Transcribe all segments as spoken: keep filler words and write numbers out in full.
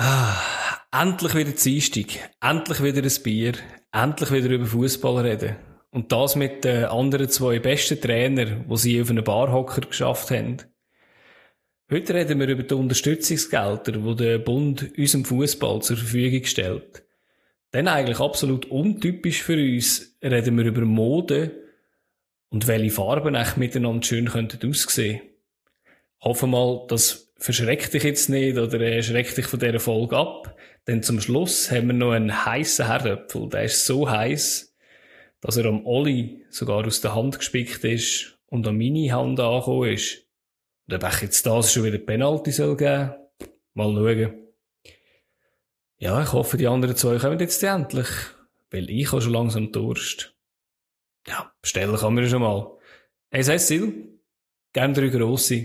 Ah, endlich wieder Dienstag, endlich wieder ein Bier, endlich wieder über Fußball reden. Und das mit den anderen zwei besten Trainern, die sie auf einen Barhocker geschafft haben. Heute reden wir über die Unterstützungsgelder, die der Bund unserem Fußball zur Verfügung stellt. Dann eigentlich absolut untypisch für uns reden wir über Mode und welche Farben echt miteinander schön könnten aussehen. Hoffen mal, das verschreckt dich jetzt nicht oder äh, schreckt dich von dieser Folge ab. Denn zum Schluss haben wir noch einen heissen Herdöpfel. Der ist so heiß, dass er am Olli sogar aus der Hand gespickt ist und an meine Hand angekommen ist. Und ob ich jetzt das schon wieder Penalty soll geben? Mal schauen. Ja, ich hoffe, die anderen zwei kommen jetzt endlich. Weil ich habe schon langsam Durst. Ja, bestellen kann man schon mal. Hey Cecil, gern drei grosse.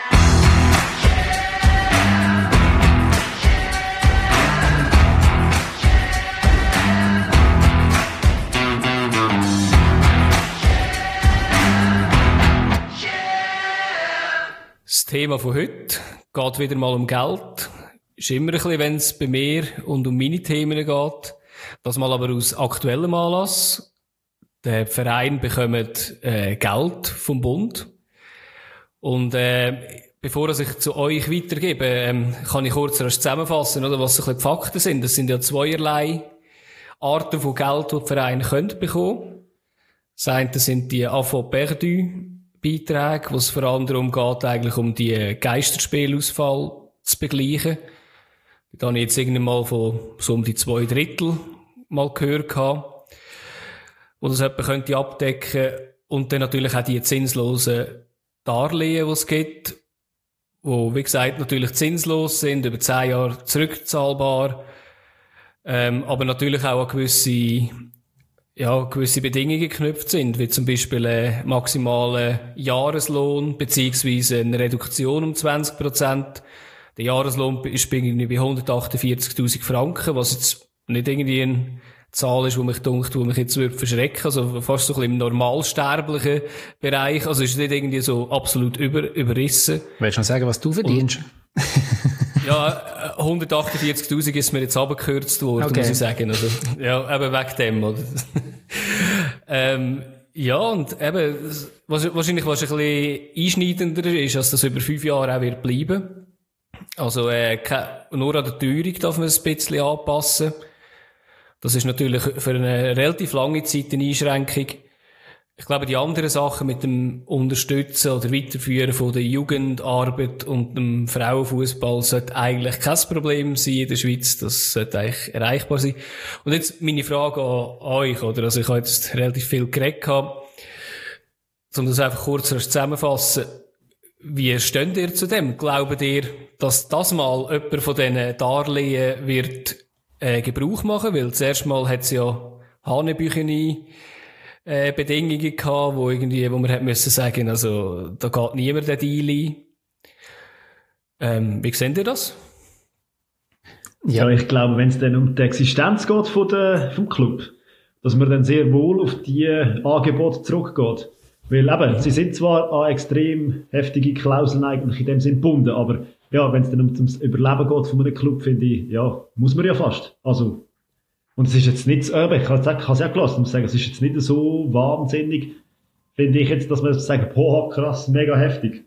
Das Thema von heute geht wieder mal um Geld. Ist immer ein bisschen, wenn es bei mir und um meine Themen geht. Das mal aber aus aktuellem Anlass. Der Verein bekommt äh, Geld vom Bund. Und äh, bevor ich zu euch weitergebe, ähm, kann ich kurz erst zusammenfassen, oder, was so ein bisschen die Fakten sind. Das sind ja zweierlei Arten von Geld, die die Vereine können bekommen. Das eine sind die Affront perdu Beiträge, wo es vor allem darum geht, eigentlich um die Geisterspielausfall zu begleichen. Da habe ich jetzt irgendwann mal von so um die zwei Drittel mal gehört gehabt, wo das jemand könnte abdecken. Und dann natürlich auch die zinslosen Darlehen, die es gibt, wo, wie gesagt, natürlich zinslos sind, über zehn Jahre zurückzahlbar, ähm, aber natürlich auch an gewisse ja, gewisse Bedingungen geknüpft sind, wie zum Beispiel ein maximaler Jahreslohn, beziehungsweise eine Reduktion um zwanzig Prozent. Der Jahreslohn ist irgendwie bei hundertachtundvierzigtausend Franken, was jetzt nicht irgendwie eine Zahl ist, die mich dunkt, die mich jetzt würde verschrecken, also fast so ein bisschen im normalsterblichen Bereich, also ist nicht irgendwie so absolut über, überrissen. Willst du noch sagen, was du verdienst? Und ja, hundertachtundvierzigtausend ist mir jetzt abgekürzt worden, okay, muss ich sagen. Also, ja, eben wegen dem, oder? ähm, ja, und eben, was, wahrscheinlich, was ein bisschen einschneidender ist, dass das über fünf Jahre auch wird bleiben. Also, äh, nur an der Teuerung darf man es ein bisschen anpassen. Das ist natürlich für eine relativ lange Zeit eine Einschränkung. Ich glaube, die anderen Sachen mit dem Unterstützen oder Weiterführen von der Jugendarbeit und dem Frauenfußball sollte eigentlich kein Problem sein in der Schweiz. Das sollte eigentlich erreichbar sein. Und jetzt meine Frage an euch, oder? Also ich habe jetzt relativ viel geredet gehabt. Um das einfach kurz zusammenzufassen. Wie steht ihr zu dem? Glaubt ihr, dass das mal jemand von diesen Darlehen wird äh, Gebrauch machen? Weil zuerst mal hat es ja Hanebücheni Äh, Bedingungen gehabt, wo irgendwie, wo man hätte müssen sagen, also, da geht niemand den Deal ein. Ähm, wie seht ihr das? Ja, ich glaube, wenn es dann um die Existenz geht von der, vom Club, dass man dann sehr wohl auf die Angebote zurückgeht. Weil eben, sie sind zwar an extrem heftige Klauseln eigentlich in dem Sinn gebunden, aber ja, wenn es dann um das Überleben geht von einem Club, finde ich, ja, muss man ja fast. Also, und es ist jetzt nicht, äh, ich habe es auch gelassen, muss sagen, es ist jetzt nicht so wahnsinnig, finde ich jetzt, dass man sagen, boah, krass, mega heftig.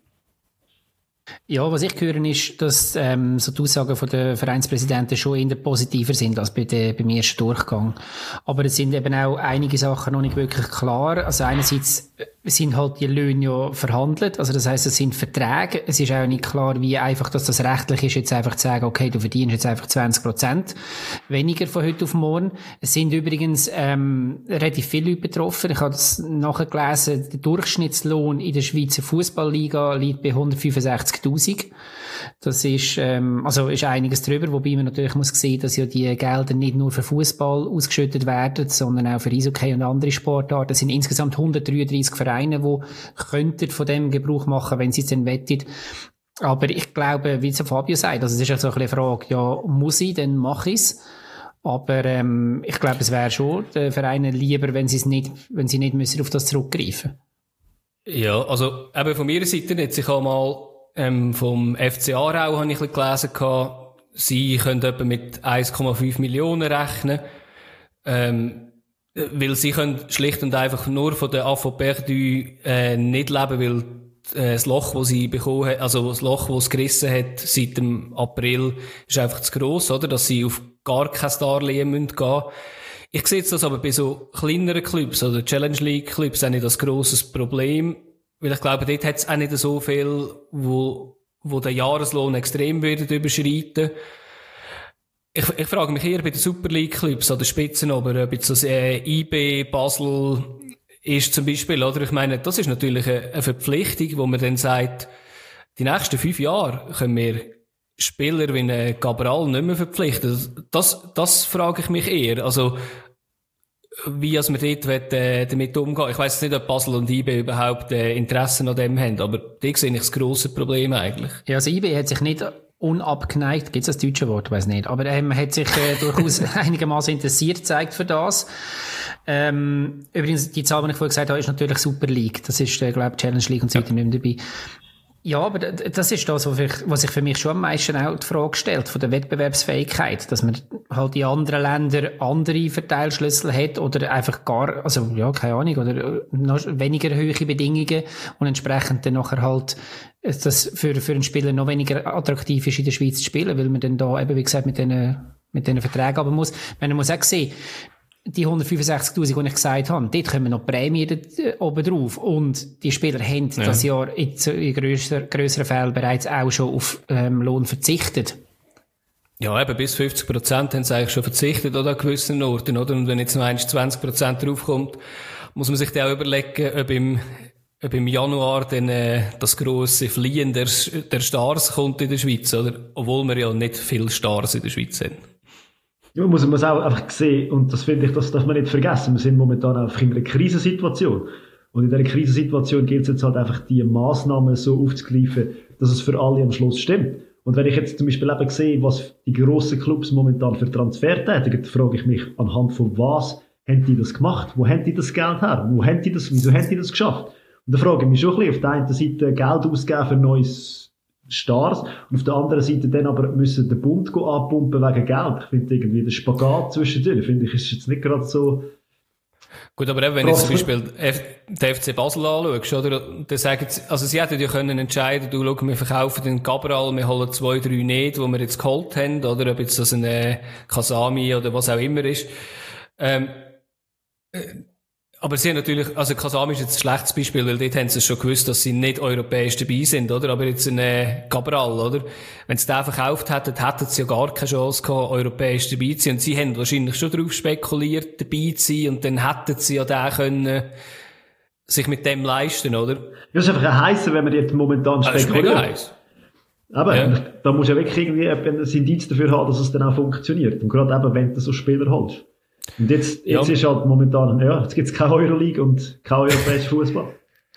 Ja, was ich höre, ist, dass ähm, so die Aussagen von der Vereinspräsidenten schon eher positiver sind als bei der, beim ersten Durchgang. Aber es sind eben auch einige Sachen noch nicht wirklich klar. Also einerseits sind halt die Löhne ja verhandelt, also das heisst, es sind Verträge. Es ist auch nicht klar, wie einfach dass das rechtlich ist, jetzt einfach zu sagen, okay, du verdienst jetzt einfach zwanzig Prozent weniger von heute auf morgen. Es sind übrigens ähm, relativ viele Leute betroffen. Ich habe das nachgelesen, der Durchschnittslohn in der Schweizer Fußballliga liegt bei hundertfünfundsechzigtausend. Das ist, ähm, also ist einiges drüber, wobei man natürlich muss sehen, dass ja die Gelder nicht nur für Fußball ausgeschüttet werden, sondern auch für Eishockey und andere Sportarten. Es sind insgesamt hundertdreiunddreissig Vereine, die könnten von dem Gebrauch machen, wenn sie es denn wettet. Aber ich glaube, wie es Fabio sagt, also es ist ja so ein bisschen eine Frage, ja, muss ich, dann mache ich es. Aber ähm, ich glaube, es wäre schon den Vereinen lieber, wenn sie es nicht, wenn sie nicht müssen auf das zurückgreifen. Ja, also eben von meiner Seite jetzt, ich habe mal ähm, vom F C Aarau habe ich ein bisschen gelesen gehabt, sie können etwa mit eins Komma fünf Millionen rechnen, ähm, weil sie können schlicht und einfach nur von der Affaires perdues äh, nicht leben, weil äh, das Loch, das sie bekommen hat, also das Loch, das es gerissen hat seit dem April, ist einfach zu gross, oder? Dass sie auf gar kein Darlehen gehen müssen. Ich sehe das aber bei so kleineren Clubs oder Challenge League Clubs auch nicht als grosses Problem, weil ich glaube, dort hat es auch nicht so viel, wo, wo der Jahreslohn extrem würde überschreiten. Ich, ich frage mich eher bei den Super League Clubs oder Spitzen, aber ob jetzt das äh, I B, Basel ist zum Beispiel, oder? Ich meine, das ist natürlich eine, eine Verpflichtung, wo man dann sagt, die nächsten fünf Jahre können wir Spieler wie ein Cabral nicht mehr verpflichten. Das, das frage ich mich eher. Also, wie als man dort will, äh, damit umgehen. Ich weiss nicht, ob Basel und I B überhaupt äh, Interesse an dem haben, aber da sehe ich das grosse Problem eigentlich. Ja, also I B hat sich nicht unabgeneigt, gibt es das deutsche Wort, weiß nicht, aber ähm, hat sich äh, durchaus einigermaßen interessiert gezeigt für das. Ähm, übrigens, die Zahl, die ich vorhin gesagt habe, ist natürlich Super League. Das ist, äh, glaube ich, Challenge League und so weiter ja. nicht mehr dabei. Ja, aber das ist das, was, ich, was sich für mich schon am meisten auch die Frage stellt, von der Wettbewerbsfähigkeit, dass man halt in anderen Ländern andere Verteilschlüssel hat oder einfach gar, also ja, keine Ahnung, oder noch weniger hohe Bedingungen und entsprechend dann nachher halt das für, für einen Spieler noch weniger attraktiv ist, in der Schweiz zu spielen, weil man dann da eben, wie gesagt, mit diesen, mit diesen Verträgen aber muss. Man muss auch sehen, die hundertfünfundsechzigtausend, die ich gesagt habe, dort kommen noch Prämien oben drauf. Und die Spieler haben ja. das Jahr in, in grösser, grösseren Fällen bereits auch schon auf ähm, Lohn verzichtet. Ja, eben bis fünfzig Prozent haben sie eigentlich schon verzichtet oder an gewissen Orten, oder? Und wenn jetzt noch einmal zwanzig Prozent draufkommt, muss man sich dann auch überlegen, ob im, ob im Januar dann äh, das grosse Fliehen der, der Stars kommt in der Schweiz, oder? Obwohl wir ja nicht viele Stars in der Schweiz haben. Ja, man muss, man muss auch einfach sehen, und das finde ich, das darf man nicht vergessen, wir sind momentan einfach in einer Krisensituation. Und in dieser Krisensituation gilt es jetzt halt einfach, die Massnahmen so aufzugreifen, dass es für alle am Schluss stimmt. Und wenn ich jetzt zum Beispiel eben sehe, was die grossen Clubs momentan für Transfer tätigen, dann frage ich mich, anhand von was haben die das gemacht? Wo haben die das Geld her? Wo haben die das, wieso haben die das geschafft? Und da frage ich mich schon ein bisschen, auf der einen Seite Geld ausgeben für neues Stars und auf der anderen Seite dann aber müssen den Bund anpumpen wegen Geld. Ich finde irgendwie den Spagat zwischendurch, finde ich, ist jetzt nicht gerade so. Gut, aber eben, wenn du zum Beispiel den F C Basel anschaust, oder, dann sagen sie, also sie hätten ja können entscheiden, du, schau, wir verkaufen den Cabral, wir holen zwei, drei nicht, die wir jetzt geholt haben, oder ob jetzt das ein äh, Kasami oder was auch immer ist. Ähm, äh, Aber sie haben natürlich, also Kasami ist jetzt ein schlechtes Beispiel, weil dort haben sie schon gewusst, dass sie nicht europäisch dabei sind, oder? Aber jetzt ein äh, Cabral, oder? Wenn sie den verkauft hätten, hätten sie ja gar keine Chance gehabt, europäisch dabei zu sein. Und sie haben wahrscheinlich schon darauf spekuliert, dabei zu sein, und dann hätten sie ja den können, sich mit dem leisten, oder? Das ist einfach ein heißer, wenn man jetzt momentan spekuliert. Das ist heiß. Aber ja. Da muss ja wirklich irgendwie ein Indiz dafür haben, dass es dann auch funktioniert. Und gerade eben, wenn du so Spieler holst. Und jetzt, jetzt ja. ist halt momentan, ja, jetzt gibt's keine Euroleague und kein europäischer Fußball.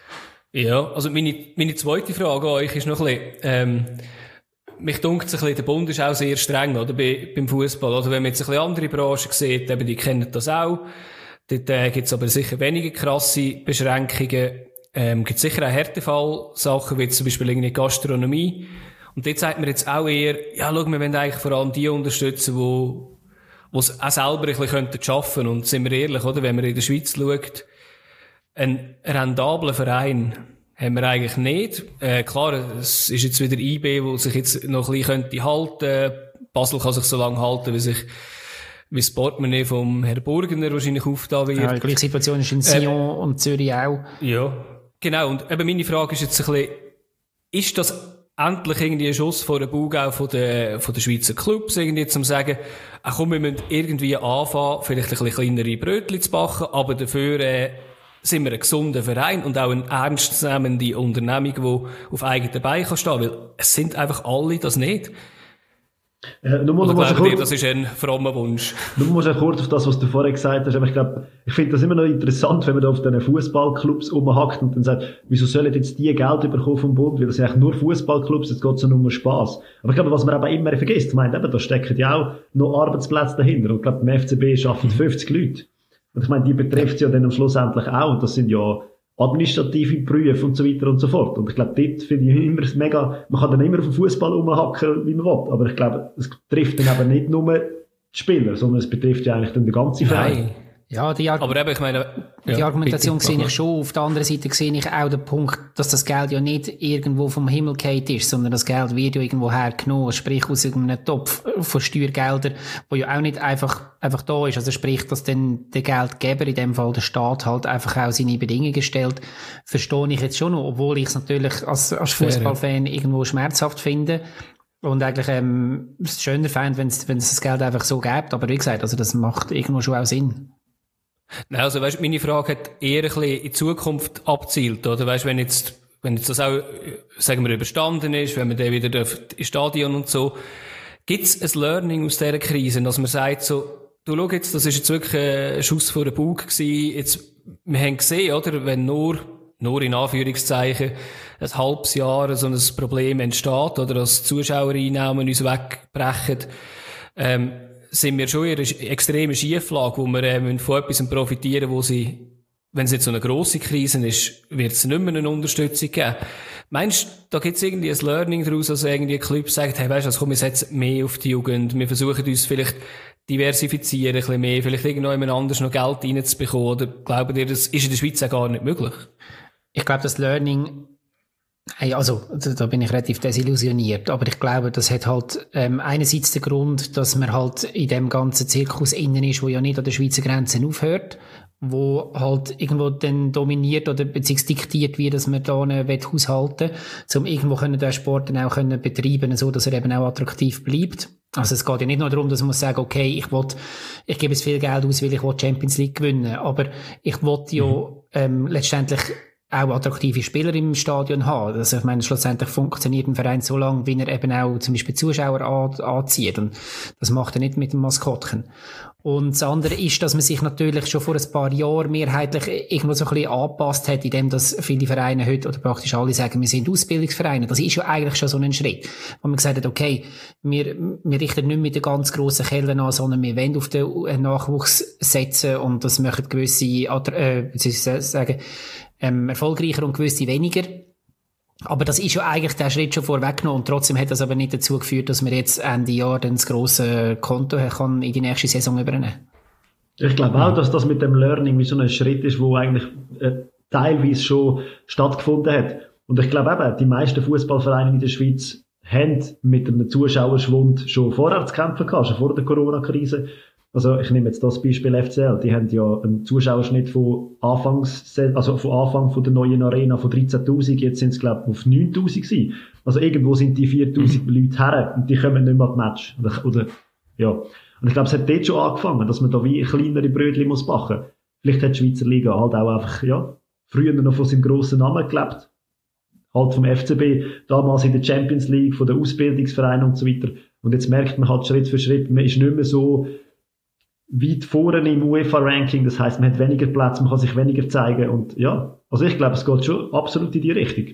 Ja, also meine, meine zweite Frage an euch ist noch ein bisschen, ähm, mich dunkt es ein bisschen, der Bund ist auch sehr streng, oder, bei, beim Fußball. Oder wenn man jetzt ein bisschen andere Branchen sieht, eben, die kennen das auch. Dort, äh, gibt's aber sicher weniger krasse Beschränkungen. Ähm, gibt sicher auch Härtefall-Sachen, wie zum Beispiel irgendwie Gastronomie. Und dort sagt man jetzt auch eher, ja, schau, wir wollen eigentlich vor allem die unterstützen, die, die es auch selber ein bisschen arbeiten könnten. Und sind wir ehrlich, oder? Wenn man in der Schweiz schaut, einen rentablen Verein haben wir eigentlich nicht. Äh, klar, es ist jetzt wieder I B, wo sich jetzt noch ein bisschen könnte halten. Basel kann sich so lange halten, wie sich, wie das Portemonnaie vom Herrn Burgener wahrscheinlich aufgetan wird. Ja, die gleiche Situation ist in Sion äh, und Zürich auch. Ja, genau. Und eben meine Frage ist jetzt ein bisschen, ist das endlich irgendwie ein Schuss vor den Bug auch von den, von den Schweizer Clubs, irgendwie zum sagen, ach komm, wir müssen irgendwie anfangen, vielleicht ein bisschen kleinere Brötchen zu backen, aber dafür, äh, sind wir ein gesunder Verein und auch eine ernstzunehmende Unternehmung, die auf eigenen Beinen kann stehen, weil es sind einfach alle das nicht. Äh, nur Oder glaubt ihr, das ist ein frommer Wunsch? Du musst auch kurz auf das, was du vorher gesagt hast, aber ich glaube, ich finde das immer noch interessant, wenn man da auf diesen Fußballclubs rumhackt und dann sagt, wieso sollen jetzt die Geld bekommen vom Bund, weil das sind eigentlich nur Fußballclubs, jetzt geht es ja nur um Spass. Aber ich glaube, was man aber immer vergisst, meint eben, da stecken ja auch noch Arbeitsplätze dahinter und ich glaube, beim F C B arbeiten fünfzig Leute. Und ich meine, die betrifft es ja dann am Schluss endlich auch, und das sind ja administrative Berufe und so weiter und so fort. Und ich glaube, dort finde ich immer mega, man kann dann immer auf den Fußball rumhacken, wie man will, aber ich glaube, es trifft dann eben nicht nur die Spieler, sondern es betrifft ja eigentlich dann den ganzen Verein. Nein. Ja, die, Ar aber eben, ich meine, die ja, Argumentation bitte, sehe ich schon. Auf der anderen Seite sehe ich auch den Punkt, dass das Geld ja nicht irgendwo vom Himmel gefallen ist, sondern das Geld wird ja irgendwo hergenommen, sprich aus irgendeinem Topf von Steuergeldern, wo ja auch nicht einfach, einfach da ist. Also sprich, dass dann der Geldgeber, in dem Fall der Staat, halt einfach auch seine Bedingungen stellt, verstehe ich jetzt schon noch, obwohl ich es natürlich als, als Fußballfan irgendwo schmerzhaft finde. Und eigentlich ähm, es schöner fände, wenn es das Geld einfach so gibt. Aber wie gesagt, also das macht irgendwo schon auch Sinn. Nein, also weißt, meine Frage hat eher ein bisschen in die Zukunft abzielt, oder? Weißt, wenn jetzt, wenn jetzt das auch, sagen wir, überstanden ist, wenn man dann wieder ins Stadion und so, gibt's ein Learning aus dieser Krise, dass man sagt so, du schau jetzt, das ist jetzt wirklich ein Schuss vor den Bug gewesen, jetzt, wir haben gesehen, oder? Wenn nur, nur in Anführungszeichen, ein halbes Jahr so ein Problem entsteht, oder als Zuschauereinnahmen uns wegbrechen, ähm, sind wir schon in einer extremen Schieflage, wo wir äh, von etwas profitieren, wo sie, wenn es jetzt so eine grosse Krise ist, wird es nicht mehr eine Unterstützung geben. Meinst du, da gibt es irgendwie ein Learning daraus, dass irgendwie ein Club sagt, hey, weißt du, komm, wir setzen mehr auf die Jugend, wir versuchen uns vielleicht diversifizieren, ein bisschen mehr, vielleicht irgendjemand anders noch Geld reinzubekommen, oder glaubt ihr, das ist in der Schweiz auch gar nicht möglich? Ich glaube, das Learning, hey, also, da bin ich relativ desillusioniert, aber ich glaube, das hat halt ähm, einerseits den Grund, dass man halt in dem ganzen Zirkus innen ist, wo ja nicht an der Schweizer Grenze aufhört, wo halt irgendwo dann dominiert oder beziehungsweise diktiert, wie dass man da haushalten will, um irgendwo können den Sport dann auch können betreiben, so dass er eben auch attraktiv bleibt. Also es geht ja nicht nur darum, dass man muss sagen, okay, ich will, ich gebe jetzt viel Geld aus, weil ich will Champions League gewinnen, aber ich will ja mhm. ähm, letztendlich auch attraktive Spieler im Stadion haben. Also ich meine, schlussendlich funktioniert ein Verein so lange, wie er eben auch zum Beispiel Zuschauer an, anzieht. Und das macht er nicht mit dem Maskottchen. Und das andere ist, dass man sich natürlich schon vor ein paar Jahren mehrheitlich irgendwo so ein bisschen angepasst hat, indem dass viele Vereine heute, oder praktisch alle sagen, wir sind Ausbildungsvereine. Das ist ja eigentlich schon so ein Schritt. Wo man gesagt hat, okay, wir, wir richten nicht mit den ganz grossen Kellen an, sondern wir wollen auf den Nachwuchs setzen und das machen gewisse, äh, wie soll ich sagen, ähm, erfolgreicher und gewisse weniger. Aber das ist ja eigentlich der Schritt schon vorweggenommen und trotzdem hat das aber nicht dazu geführt, dass man jetzt Ende Jahr dann das grosse Konto kann in die nächste Saison übernehmen. Ich glaube auch, dass das mit dem Learning wie so ein Schritt ist, wo eigentlich äh, teilweise schon stattgefunden hat. Und ich glaube eben, die meisten Fußballvereine in der Schweiz haben mit einem Zuschauerschwund schon vorher zu kämpfen gehabt, schon vor der Corona-Krise. Also ich nehme jetzt das Beispiel F C L, die haben ja einen Zuschauerschnitt von Anfangs, also von Anfang von der neuen Arena von dreizehntausend, jetzt sind es glaube ich auf neuntausend gewesen. Also irgendwo sind die viertausend mhm. Leute her und die kommen nicht mehr an die Match. Oder, oder, ja. Und ich glaube, es hat dort schon angefangen, dass man da wie kleinere Brötchen muss backen. Vielleicht hat die Schweizer Liga halt auch einfach, ja, früher noch von seinem grossen Namen gelebt. Halt vom F C B, damals in der Champions League, von den Ausbildungsvereinen und so weiter. Und jetzt merkt man halt Schritt für Schritt, man ist nicht mehr so weit vorne im UEFA-Ranking, das heisst, man hat weniger Platz, man kann sich weniger zeigen und ja, also ich glaube, es geht schon absolut in die Richtung.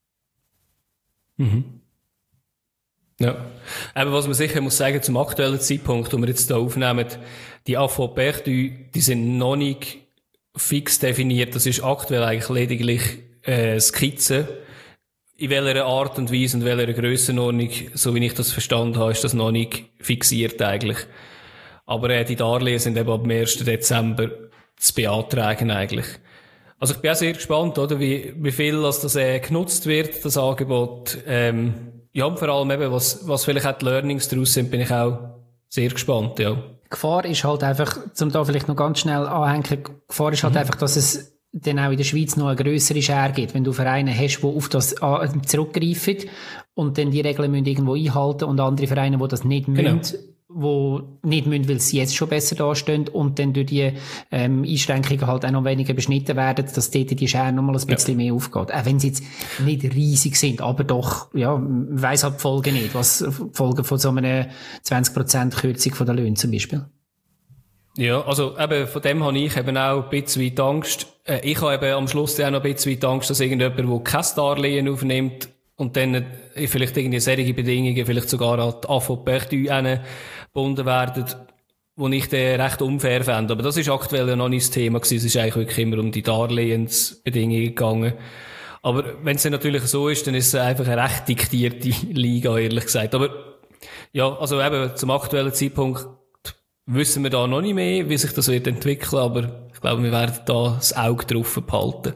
Mhm. Ja, aber was man sicher muss sagen, zum aktuellen Zeitpunkt, wo wir jetzt hier aufnehmen, die A V Perdu, die sind noch nicht fix definiert, das ist aktuell eigentlich lediglich äh, Skizze. In welcher Art und Weise und welcher Grössenordnung, so wie ich das verstanden habe, ist das noch nicht fixiert eigentlich. Aber äh, die Darlehen sind eben ab dem ersten Dezember zu beantragen eigentlich. Also ich bin auch sehr gespannt, oder, wie, wie viel das, das äh, genutzt wird, das Angebot. Ähm, ja, und vor allem eben, was, was vielleicht auch die Learnings daraus sind, bin ich auch sehr gespannt, ja. Die Gefahr ist halt einfach, um da vielleicht noch ganz schnell anhängen, die Gefahr ist halt mhm. einfach, dass es dann auch in der Schweiz noch eine grössere Schere gibt, wenn du Vereine hast, die auf das zurückgreifen und dann die Regeln müssen irgendwo einhalten und andere Vereine, die das nicht genau. müssen, wo nicht müssen, weil sie jetzt schon besser dastehen und dann durch die ähm, Einschränkungen halt auch noch weniger beschnitten werden, dass dort die Schere noch mal ein bisschen ja. mehr aufgeht. Auch wenn sie jetzt nicht riesig sind, aber doch, ja, man weiss halt die Folgen nicht, was die Folgen von so einer zwanzig Prozent Kürzung von den Löhnen zum Beispiel. Ja, also eben von dem habe ich eben auch ein bisschen weit Angst. Äh, ich habe eben am Schluss auch noch ein bisschen weit Angst, dass irgendjemand, der kein Darlehen aufnimmt und dann äh, vielleicht irgendwie solche Bedingungen, vielleicht sogar an die A V Perdu gebunden werden, wo ich den recht unfair fände. Aber das ist aktuell ja noch nicht das Thema gewesen. Es ist eigentlich wirklich immer um die Darlehensbedingungen gegangen. Aber wenn es dann natürlich so ist, dann ist es einfach eine recht diktierte Liga, ehrlich gesagt. Aber ja, also eben zum aktuellen Zeitpunkt wissen wir da noch nicht mehr, wie sich das wird entwickeln, aber ich glaube, wir werden da das Auge drauf behalten.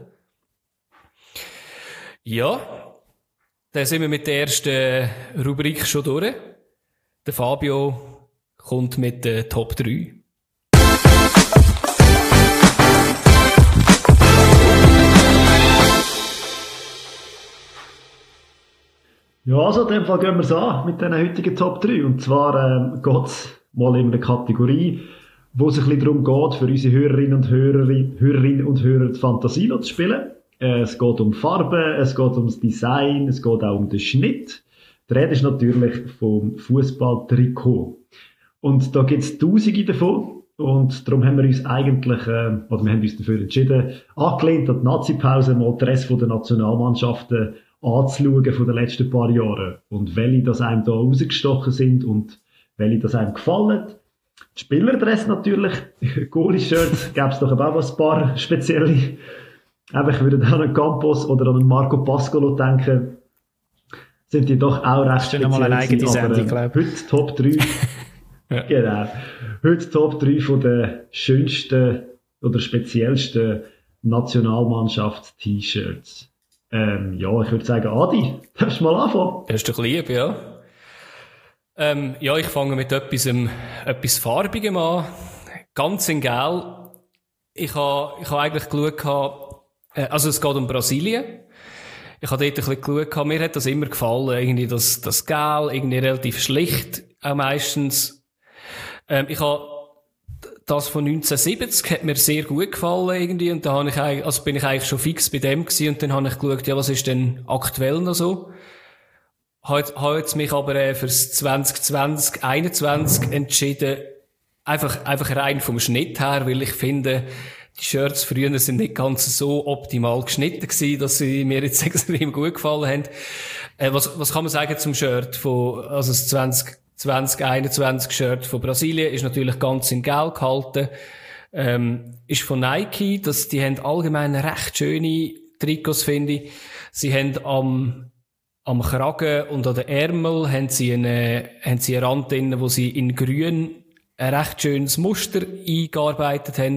Ja, dann sind wir mit der ersten Rubrik schon durch. Der Fabio kommt mit der Top drei. Ja, also in dem Fall gehen wir es an mit diesen heutigen Top drei. Und zwar ähm, geht es mal in eine Kategorie, wo es ein bisschen darum geht, für unsere Hörerinnen und Hörer, Hörerinnen und Hörer die Fantasie zu spielen. Äh, es geht um Farben, es geht um das Design, es geht auch um den Schnitt. Die Rede ist natürlich vom Fußballtrikot. Und da gibt es Tausende davon. Und darum haben wir uns eigentlich, äh, oder wir haben uns dafür entschieden, angelehnt an die Nazi-Pause mal die Rest der Nationalmannschaften anzuschauen von den letzten paar Jahren. Und welche das einem da rausgestochen sind und welche das einem gefallen. Die Spielerdress natürlich, Goalie-Shirts, gäbe es doch auch ein paar spezielle. Aber ich würde an einen Campos oder an einen Marco Pascolo denken, sind die doch auch recht speziell. Das ist eine eigene Sendung, glaube ich. Heute Top drei. Ja. Genau. Heute Top drei von den schönsten oder speziellsten Nationalmannschafts-T-Shirts. Ähm, ja, ich würde sagen, Adi, darfst du mal anfangen? Das ist doch lieb, ja. Ähm, ja, ich fange mit etwas, ähm, etwas Farbigem an. Ganz in Gel. Ich habe ich ha eigentlich geschaut, äh, also es geht um Brasilien. Ich habe dort ein bisschen geschaut, mir hat das immer gefallen, irgendwie das, das Gel, irgendwie relativ schlicht, auch meistens. Ähm, ich habe das von neunzehnhundertsiebzig hat mir sehr gut gefallen irgendwie und da habe ich eigentlich, also bin ich eigentlich schon fix bei dem gewesen und dann habe ich geschaut, ja, was ist denn aktuell noch so? Habe habe jetzt mich aber äh, fürs zwanzig zwanzig einundzwanzig entschieden, einfach einfach rein vom Schnitt her, weil ich finde, die Shirts früher sind nicht ganz so optimal geschnitten gewesen, dass sie mir jetzt extrem gut gefallen haben. Äh, was was kann man sagen zum Shirt von also das zwanzig zwanzig einundzwanzig Shirt von Brasilien ist natürlich ganz in Gel gehalten. Ähm, ist von Nike, das, die haben allgemein recht schöne Trikots, finde ich. Sie haben am, am Kragen und an den Ärmel haben sie eine, haben sie einen Rand drin, wo sie in grün ein recht schönes Muster eingearbeitet haben.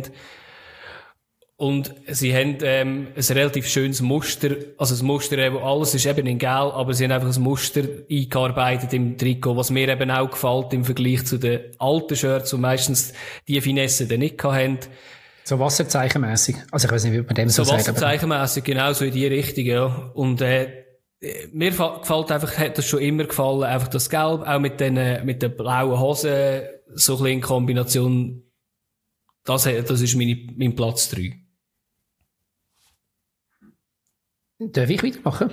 Und sie haben ähm, ein relativ schönes Muster, also das Muster, eben, alles ist eben in Gel, aber sie haben einfach ein Muster eingearbeitet im Trikot, was mir eben auch gefällt im Vergleich zu den alten Shirts, wo meistens die Finesse dann nicht hatten. So wasserzeichenmässig. Also ich weiß nicht, wie man dem so, so sagt. So wasserzeichenmässig, genau so in die Richtung, ja. Und äh, mir gefällt einfach, hat das schon immer gefallen, einfach das Gelb, auch mit den, mit den blauen Hosen, so ein bisschen in Kombination. Das, das ist meine, mein Platz drei. Darf ich weitermachen?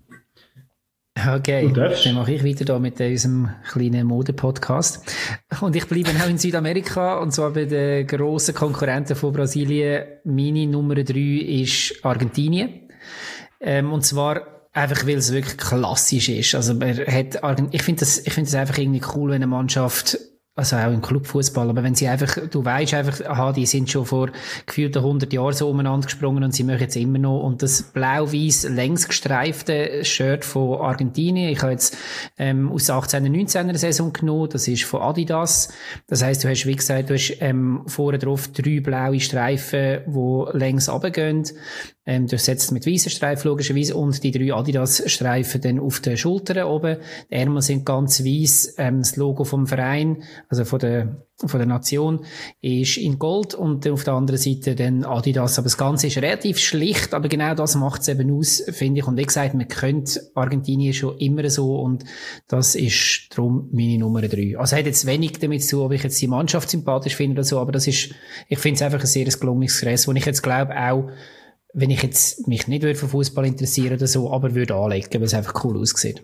Okay, dann mache ich weiter da mit unserem kleinen Mode-Podcast. Und ich bleibe auch in Südamerika, und zwar bei den grossen Konkurrenten von Brasilien. Meine Nummer drei ist Argentinien. Ähm, und zwar einfach, weil es wirklich klassisch ist. Also, man hat, ich finde das, ich finde das einfach irgendwie cool, wenn eine Mannschaft, also auch im Clubfußball, aber wenn sie einfach, du weisst einfach, aha, die sind schon vor gefühlten hundert Jahren so umeinander gesprungen und sie machen jetzt immer noch. Und das blau-weiß längs gestreifte Shirt von Argentinien, ich habe jetzt ähm, aus der achtzehner neunzehner Saison genommen, das ist von Adidas. Das heisst, du hast, wie gesagt, du hast ähm, vorne drauf drei blaue Streifen, die längs runtergehen, ähm, durchsetzt mit weißen Streifen logischerweise, und die drei Adidas-Streifen dann auf den Schultern oben. Die Ärmel sind ganz weiss, ähm, das Logo vom Verein, also von der, von der Nation, ist in Gold, und auf der anderen Seite dann Adidas. Aber das Ganze ist relativ schlicht, aber genau das macht es eben aus, finde ich. Und wie gesagt, man kennt Argentinien schon immer so, und das ist darum meine Nummer drei. Also hat jetzt wenig damit zu tun, ob ich jetzt die Mannschaft sympathisch finde oder so, aber das ist, ich finde es einfach ein sehr gelungenes Gerät, wo ich jetzt glaube auch, wenn ich jetzt mich nicht für Fußball interessieren oder so, aber würde anlegen, weil es einfach cool aussieht.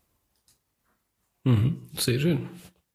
Mhm, sehr schön.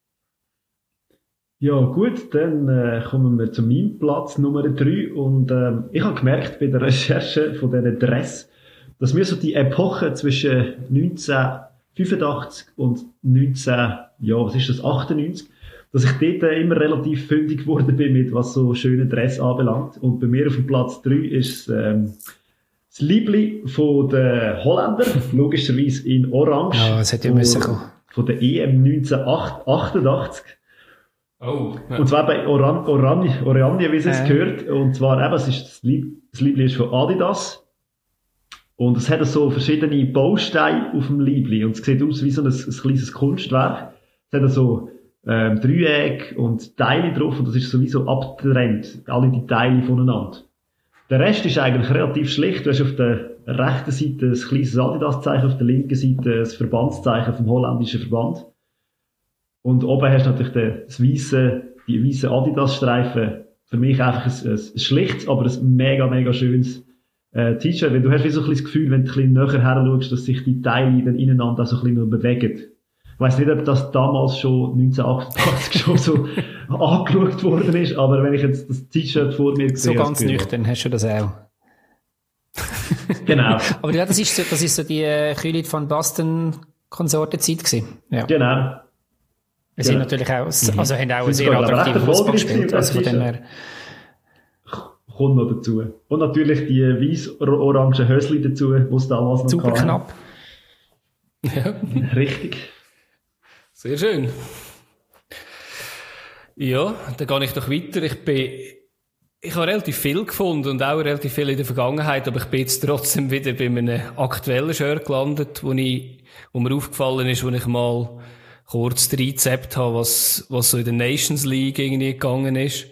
Ja gut, dann äh, kommen wir zu meinem Platz Nummer drei, und ähm, ich habe gemerkt bei der Recherche von diesen Dress, dass mir so die Epoche zwischen neunzehnhundertfünfundachtzig und neunzehn, ja was ist das, achtundneunzig, dass ich dort immer relativ fündig geworden bin, mit was so schöne Dress anbelangt. Und bei mir auf dem Platz drei ist ähm, das Liebli von den Holländer, logischerweise in Orange. Ja, das hätte ja müssen kommen. Von der E M neunzehnhundertachtundachtzig. Oh. Ja. Und zwar bei Oran Oran Oranje, wie es äh. gehört. Und zwar eben, es ist das, Lieb das Liebli ist von Adidas. Und es hat so verschiedene Bausteine auf dem Liebli. Und es sieht aus wie so ein, ein kleines Kunstwerk. Es hat so ähm, Dreiecke und Teile drauf. Und das ist sowieso abgetrennt. Alle die Teile voneinander. Der Rest ist eigentlich relativ schlicht. Du hast auf der rechten Seite ein kleines Adidas-Zeichen, auf der linken Seite das Verbandszeichen vom holländischen Verband. Und oben hast du natürlich den, das weisse, die weißen Adidas-Streifen. Für mich einfach ein, ein, ein schlichtes, aber ein mega, mega schönes äh, T-Shirt. Weil du hast wie so ein bisschen das Gefühl, wenn du ein bisschen näher her schaust, dass sich die Teile dann ineinander so ein bisschen bewegen. Ich weiss nicht, ob das damals schon neunzehnhundertachtundachtzig schon so angeschaut worden ist, aber wenn ich jetzt das T-Shirt vor mir sehe... So ganz nüchtern hast du das auch. Genau. Aber ja, das ist so, das ist so die äh, Kühlit van Basten-Konsortenzeit gewesen. Ja. Genau. Wir sind genau. natürlich auch, also mhm. haben auch einen sehr attraktiven Fußball gespielt. Also von dem her. Kommt noch dazu. Und natürlich die weiß-orangen Hösli dazu, die es damals noch super kam. Knapp. Ja. Richtig. Sehr schön. Ja, dann gehe ich doch weiter. Ich bin, ich habe relativ viel gefunden und auch relativ viel in der Vergangenheit, aber ich bin jetzt trotzdem wieder bei einem aktuellen Shirt gelandet, wo, ich, wo mir aufgefallen ist, wo ich mal kurz reingezept habe, was, was so in der Nations League irgendwie gegangen ist.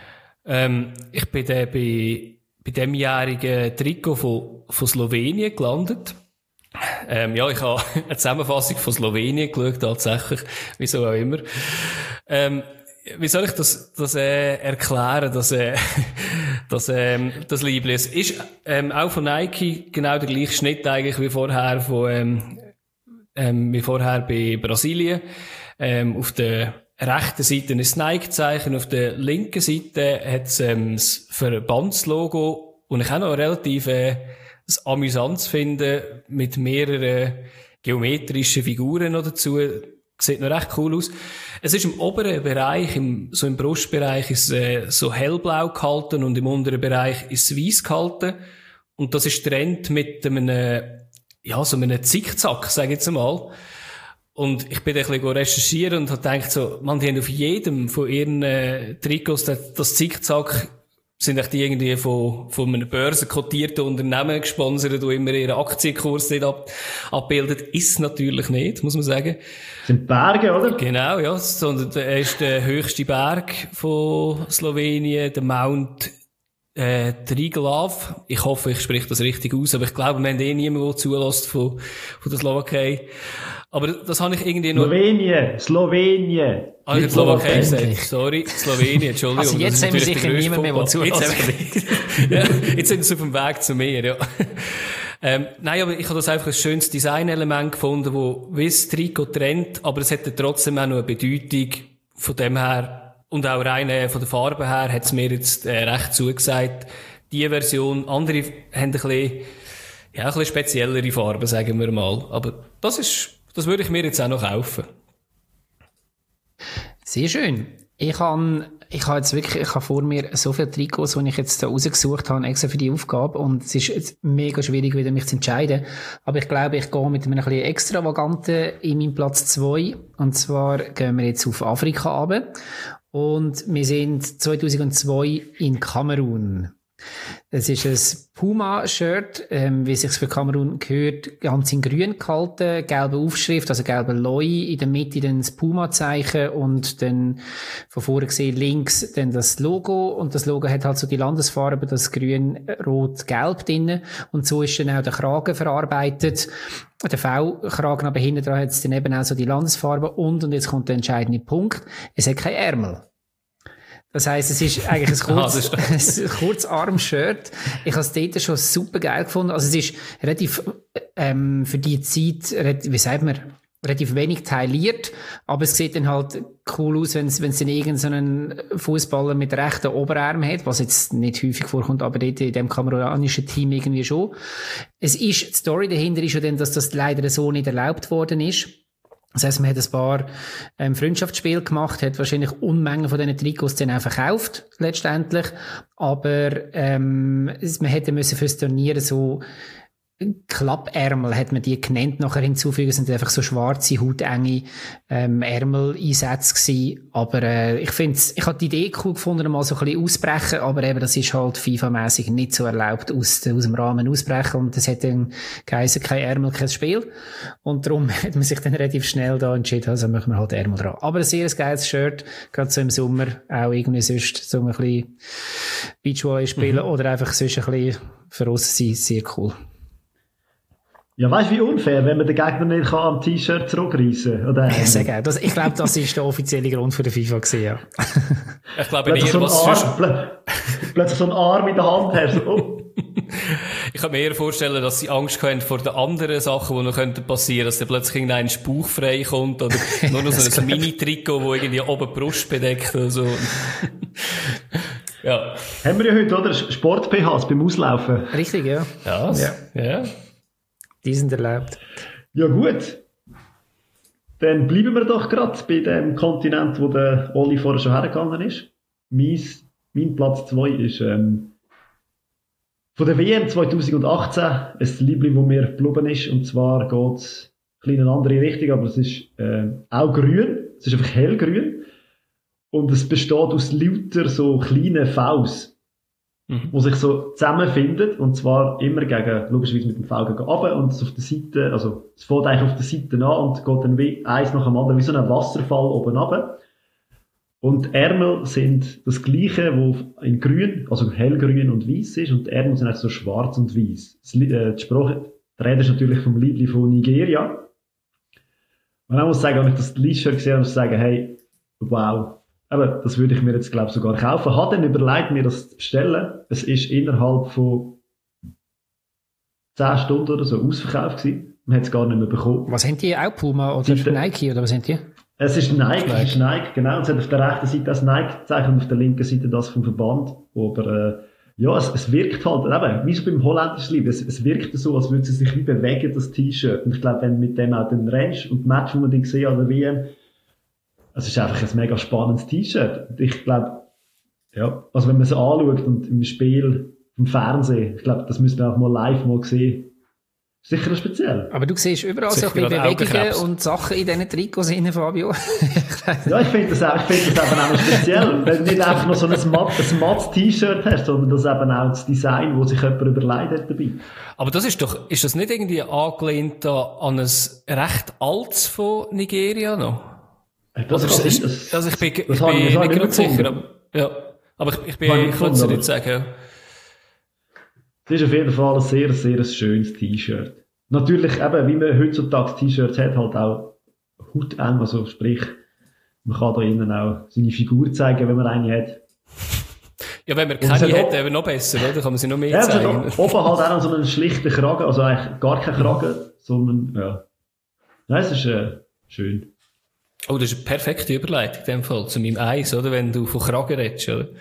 Ähm, ich bin dann bei, bei dem jährigen Trikot von, von Slowenien gelandet. Ähm, ja, ich habe eine Zusammenfassung von Slowenien geschaut, tatsächlich. Wieso auch immer. Ähm, wie soll ich das, das äh, erklären, dass, äh, dass, ähm, das Liebli ist? Ist ähm, auch von Nike genau der gleiche Schnitt eigentlich wie vorher von, ähm, ähm, wie vorher bei Brasilien. Ähm, auf der rechten Seite ein Nike-Zeichen, auf der linken Seite hat es ähm, das Verbandslogo, und ich auch noch relativ äh, das amüsant finde, mit mehreren geometrischen Figuren noch dazu. Sieht noch recht cool aus. Es ist im oberen Bereich, im, so im Brustbereich, ist äh, so hellblau gehalten und im unteren Bereich ist es weiss gehalten. Und das ist Trend mit einem, ja, so einem Zickzack, sage ich jetzt mal. Und ich bin ein bisschen recherchieren und habe gedacht, so, man, die haben auf jedem von ihren äh, Trikots das, das Zickzack, sind echt die irgendwie von, von einem börsenkotierten Unternehmen gesponsert, die immer ihren Aktienkurs nicht ab, abbildet. Ist natürlich nicht, muss man sagen. Das sind Berge, oder? Genau, ja. Sondern er ist der höchste Berg von Slowenien, der Mount äh, Triglav. Ich hoffe, ich spreche das richtig aus, aber ich glaube, wir haben eh niemanden, der zulässt von, von der Slowakei. Aber das habe ich irgendwie noch... Slowenien, Slowenien. Ah, ich habe Slowakei gesagt. Sorry, Slowenien, Entschuldigung. Also jetzt haben wir sicher niemand mehr, der zulässt. Ja, jetzt sind sie auf dem Weg zu mir, ja. Ähm, nein, aber ich habe das einfach ein schönes Designelement gefunden, wo wie das Trikot trennt, aber es hat trotzdem auch noch eine Bedeutung von dem her und auch rein äh, von der Farbe her hat es mir jetzt äh, recht zugesagt. Die Version, andere haben ein bisschen, ja, ein bisschen speziellere Farben, sagen wir mal. Aber das ist, das würde ich mir jetzt auch noch kaufen. Sehr schön. Ich habe, ich habe jetzt wirklich, ich habe vor mir so viele Trikots, die ich jetzt da rausgesucht habe, extra für die Aufgabe. Und es ist jetzt mega schwierig, wieder mich zu entscheiden. Aber ich glaube, ich gehe mit einem ein bisschen extravaganten in meinem Platz zwei. Und zwar gehen wir jetzt auf Afrika runter. Und wir sind zweitausendzwei in Kamerun. Es ist ein Puma-Shirt, ähm, wie es sich für Kamerun gehört, ganz in grün gehalten, gelbe Aufschrift, also gelbe Loi, in der Mitte dann das Puma-Zeichen und dann von vorne gesehen links dann das Logo, und das Logo hat halt so die Landesfarbe, das grün, rot, gelb drinnen, und so ist dann auch der Kragen verarbeitet. Der V-Kragen aber hinten dran hat es dann eben auch so die Landesfarbe, und, und jetzt kommt der entscheidende Punkt, es hat kein Ärmel. Das heisst, es ist eigentlich ein, kurz, ein Kurzarm-Shirt. Ich habe es dort schon super geil gefunden. Also es ist relativ, ähm, für die Zeit, wie sagt man, relativ wenig tailliert, aber es sieht dann halt cool aus, wenn es, wenn es dann irgendeinen Fußballer mit rechten Oberarm hat, was jetzt nicht häufig vorkommt, aber dort in dem kamerunischen Team irgendwie schon. Es ist, die Story dahinter ist ja dann, dass das leider so nicht erlaubt worden ist. Das heisst, man hat ein paar ähm, Freundschaftsspiele gemacht, hat wahrscheinlich Unmengen von diesen Trikots dann auch verkauft, letztendlich. Aber ähm, man hätte müssen fürs Turnier so Klappärmel, hat man die genannt, nachher hinzufügen, sind einfach so schwarze, hautenge ähm, Ärmel-Einsätze gewesen. Aber äh, ich finde ich habe die Idee cool gefunden, mal so ein bisschen ausbrechen, aber eben, das ist halt FIFA-mäßig nicht so erlaubt, aus, aus dem Rahmen ausbrechen, und das hat dann geheißen, kein Ärmel, kein Spiel. Und darum hat man sich dann relativ schnell da entschieden, also machen wir halt Ärmel dran. Aber ein sehr geiles Shirt, gerade so im Sommer, auch irgendwie sonst, so ein bisschen Beachvolley spielen, mhm. oder einfach sonst ein bisschen für uns sein, sehr cool. Ja, weißt du, wie unfair, wenn man den Gegner nicht kann am T-Shirt zurückreissen kann? Ja, sehr geil. Das, ich glaube, das ist der offizielle Grund für die FIFA gewesen, ja. Ich glaube eher, so was Arm, plö- plötzlich so einen Arm in der Hand hast. Oh. Ich kann mir eher vorstellen, dass sie Angst haben vor den anderen Sachen, die noch passieren könnten, dass dann plötzlich irgendein Bauch frei kommt oder nur noch so ein Mini-Trikot, das irgendwie oben die Brust bedeckt oder so. Ja. Haben wir ja heute, oder? Sport-P Hs beim Auslaufen. Richtig, ja. Ja. Ja. ja. Die sind erlaubt. Ja, gut. Dann bleiben wir doch gerade bei dem Kontinent, wo der Oli vorher schon hergegangen ist. Mein, mein Platz zwei ist ähm, von der W M zwanzig achtzehn ein Liebling, das mir geblieben ist. Und zwar geht es in eine andere Richtung, aber es ist äh, auch grün. Es ist einfach hellgrün. Und es besteht aus lauter so kleinen Vs. Mhm. Wo sich so zusammenfindet, und zwar immer gegen, logischerweise mit dem V gegen runter, und es auf der Seite, also, es fängt eigentlich auf der Seite an und geht dann wie eins nach dem anderen, wie so ein Wasserfall oben runter. Und die Ärmel sind das Gleiche, wo in grün, also hellgrün und weiß ist, und die Ärmel sind eigentlich so schwarz und weiß. Äh, die Sprache, die Rede ist natürlich vom Liedli von Nigeria. Und ich muss sagen, wenn ich das Lied-Shirt gesehen habe, muss ich sagen, hey, wow. Aber das würde ich mir jetzt, glaube ich, sogar kaufen. Habe dann überlegt, mir das zu bestellen. Es ist innerhalb von zehn Stunden oder so ausverkauft gewesen. Man hat es gar nicht mehr bekommen. Was haben die? Auch Puma oder die, Nike? Oder was haben die? Es ist Nike, Nike. Es ist Nike, genau. Und es hat auf der rechten Seite das Nike-Zeichen und auf der linken Seite das vom Verband. Aber äh, ja, es, es wirkt halt, eben, wie so beim holländischen Lied, es, es wirkt so, als würde es sich wie bewegen, das T-Shirt. Und ich glaube, wenn mit dem auch den rennst und das Match, das man dann gesehen hat an der W M, es ist einfach ein mega spannendes T-Shirt. Ich glaube, ja, also wenn man es anschaut und im Spiel, im Fernsehen, ich glaube, das müsste man auch mal live mal sehen. Sicher speziell. Aber du siehst überall so ein bisschen Bewegungen und Sachen in diesen Trikots rein, Fabio. Ja, ich finde das auch, ich finde das eben auch speziell. Wenn du nicht einfach noch so ein mattes Matt T-Shirt hast, sondern das eben auch das Design, das sich jemand überlegt hat dabei. Aber das ist doch, ist das nicht irgendwie angelehnt an ein recht altes von Nigeria noch? Das Oder ist, das, also ich bin, ich bin nicht ganz sicher, aber, ja. Aber ich, ich bin, ich kann es nicht sagen, ja. Das ist auf jeden Fall ein sehr, sehr schönes T-Shirt. Natürlich eben, wie man heutzutage T-Shirts hat, halt auch hauteng, also sprich, man kann da innen auch seine Figur zeigen, wenn man eine hat. Ja, wenn man keine hat, hat eben noch besser, oder? Kann man sie noch mehr ja, zeigen. Ja, oben halt auch so einen schlichten Kragen, also eigentlich gar kein Kragen, sondern, ja. Nein, es ist äh, schön. Oh, das ist eine perfekte Überleitung in dem Fall zu meinem Eis, oder? Wenn du von Kragen redest, oder?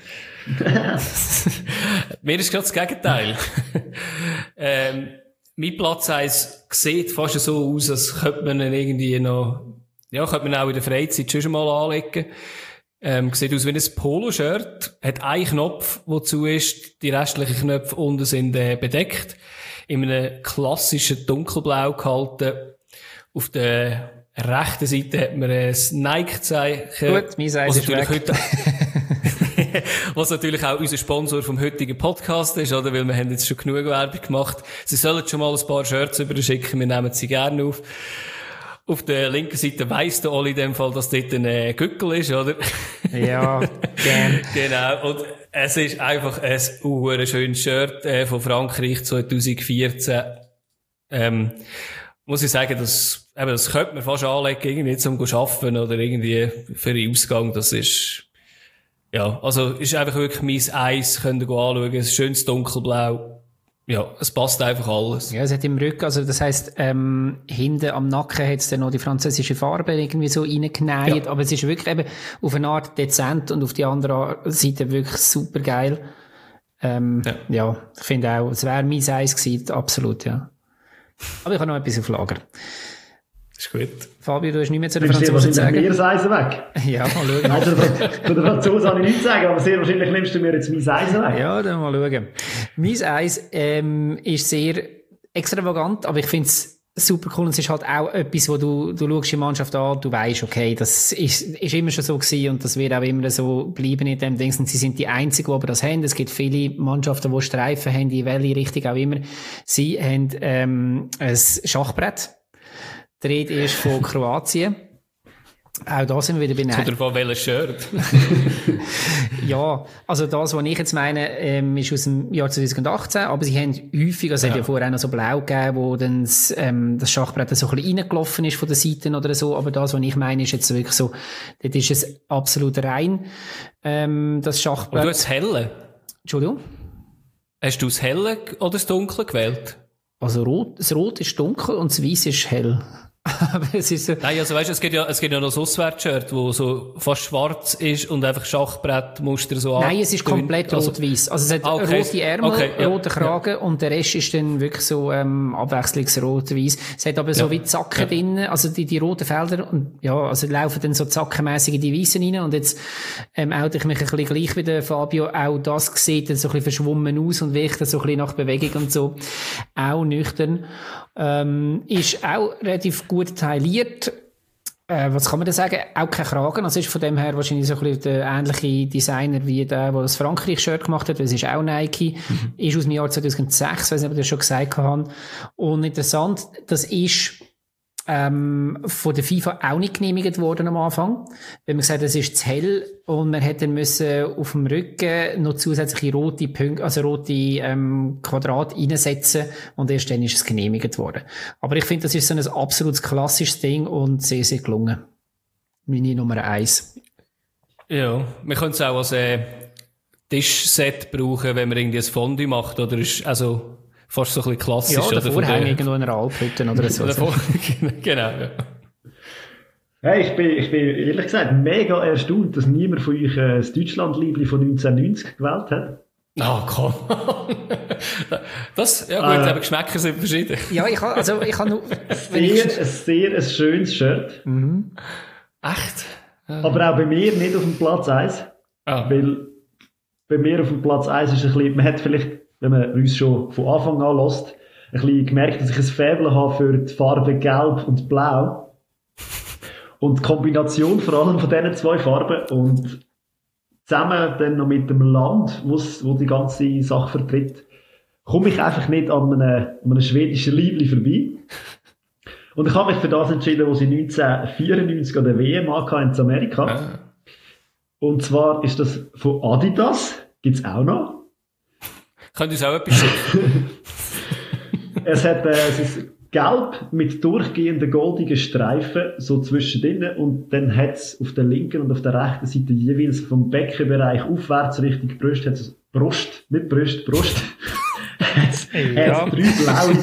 Mir ist gerade das Gegenteil. ähm, mein Platz eins sieht fast so aus, als könnte man ihn irgendwie noch, ja, könnte man auch in der Freizeit schon mal anlegen. Ähm, sieht aus wie ein Poloshirt, hat einen Knopf, der zu ist, die restlichen Knöpfe unten sind äh, bedeckt, in einem klassischen Dunkelblau gehalten. Auf der rechten Seite hat man ein Nike-Zeichen. Gut, mein Eis ist weg. Heute was natürlich auch unser Sponsor vom heutigen Podcast ist, oder? Weil wir haben jetzt schon genug Werbung gemacht. Sie sollen schon mal ein paar Shirts überschicken, wir nehmen sie gerne auf. Auf der linken Seite weiss der Oli in dem Fall, dass dort ein äh, Gückel ist, oder? Ja, gern. Genau. Und es ist einfach ein uh, schönes Shirt äh, von Frankreich zwanzig vierzehn. Ähm, muss ich sagen, das, eben, das könnte man fast anlegen, irgendwie zum Arbeiten oder irgendwie für den Ausgang. Das ist, ja, also, ist einfach wirklich mein Eis, könnt ihr anschauen. Ein schönes Dunkelblau. Ja, es passt einfach alles. Ja, es hat im Rücken, also das heisst, ähm, hinten am Nacken hat es dann noch die französische Farbe irgendwie so reingenäht, ja. Aber es ist wirklich eben auf eine Art dezent und auf die andere Seite wirklich super geil. Ähm, ja. ja, ich finde auch, es wäre mein Eis gewesen, absolut, ja. Aber ich habe noch etwas auf Lager. Ist gut. Fabio, du hast nicht mehr zu den Franzosen zu sagen. Nimmst du mir das Eisen weg? Ja, mal schauen. Nein, zu den Franzosen kann ich nichts sagen, aber sehr wahrscheinlich nimmst du mir jetzt mein Eisen weg. Ja, dann mal schauen. Mein Eis ähm, ist sehr extravagant, aber ich finde es super cool und es ist halt auch etwas, wo du, du schaust die Mannschaft an, du weißt, okay, das ist, ist immer schon so gewesen und das wird auch immer so bleiben in dem Ding. Und sie sind die Einzigen, die aber das haben. Es gibt viele Mannschaften, die Streifen haben, in welche Richtung auch immer. Sie haben ähm, ein Schachbrett. Die Rede ist von Kroatien. Auch da sind wir wieder bei Oder von welchem Shirt? Ja, also das, was ich jetzt meine, ähm, ist aus dem Jahr zwanzig achtzehn, aber sie haben häufig, also es ja. hat ja vorher auch noch so blau gegeben, wo dann das, ähm, das Schachbrett so ein bisschen reingelaufen ist von den Seiten oder so, aber das, was ich meine, ist jetzt wirklich so, dort ist es absolut rein, ähm, das Schachbrett. Und du hast das Helle? Entschuldigung? Hast du das Helle oder das Dunkle gewählt? Also rot, das Rot ist dunkel und das Weiß ist hell. Aber es ist so. Nein, also weißt du, es gibt ja, es gibt ja noch das Auswärtsshirt, wo so fast schwarz ist und einfach Schachbrettmuster so. Nein, es ist komplett also, rot-weiß. Also es hat okay. rote Ärmel, okay, ja, roten Kragen ja. und der Rest ist dann wirklich so, ähm, abwechslungsrot-weiß. Es hat aber so ja. wie Zacken ja. drin, also die, die roten Felder und, ja, also laufen dann so zackenmässig in die Weissen rein und jetzt, ähm, oute ich mich ein bisschen gleich wie der Fabio. Auch das sieht dann so ein bisschen verschwommen aus und wirkt dann so ein bisschen nach Bewegung und so. Auch nüchtern. Ähm, ist auch relativ gut tailliert. Äh, was kann man da sagen? Auch kein Kragen. Also ist von dem her wahrscheinlich so ein bisschen der ähnliche Designer wie der, der das Frankreich-Shirt gemacht hat. Das ist auch Nike. Mhm. Ist aus dem Jahr zweitausendsechs, weiß nicht, ob ich das schon gesagt habe. Und interessant, das ist ähm, von der FIFA auch nicht genehmigt worden am Anfang. Wenn man gesagt hat, es ist zu hell und man hätte dann müssen auf dem Rücken noch zusätzliche rote Punkte, also rote ähm, Quadrate reinsetzen und erst dann ist es genehmigt worden. Aber ich finde, das ist so ein absolutes klassisches Ding und sehr, sehr gelungen. Meine Nummer eins. Ja, wir können es auch als äh, Tischset brauchen, wenn man irgendwie ein Fondue macht, oder ist also fast so ein bisschen klassisch. Ja, oder Vorhänge irgendwo in einer Alphütte oder so. Genau, ja. Hey, ich bin, ich bin ehrlich gesagt mega erstaunt, dass niemand von euch äh, das Deutschland-Liebli von neunzehnhundertneunzig gewählt hat. Ah, oh, komm. Das, ja gut, äh, aber Geschmäcker sind verschieden. Ja, ich habe, also, ich habe nur... Sehr, ich... ein sehr ein schönes Shirt. Mhm. Echt? Ja. Aber auch bei mir nicht auf dem Platz eins. Ah. Weil bei mir auf dem Platz eins ist ein bisschen, man hat vielleicht, wenn man uns schon von Anfang an hört, ein bisschen gemerkt, dass ich ein Faible habe für die Farben Gelb und Blau. Und die Kombination vor allem von diesen zwei Farben und zusammen dann noch mit dem Land, wo die ganze Sache vertritt, komme ich einfach nicht an einem, an einem schwedischen Liebli vorbei. Und ich habe mich für das entschieden, wo sie neunzehnhundertvierundneunzig an der W M hatten in Amerika. Ah. Und zwar ist das von Adidas, gibt's auch noch. Könnt ihr uns auch etwas schicken? es, hat, äh, es ist gelb mit durchgehenden goldigen Streifen, so zwischendrin. Und dann hat es auf der linken und auf der rechten Seite jeweils vom Beckenbereich aufwärts Richtung Brust, hat es Brust, nicht Brust, Brust. hat's, ja. hat's drei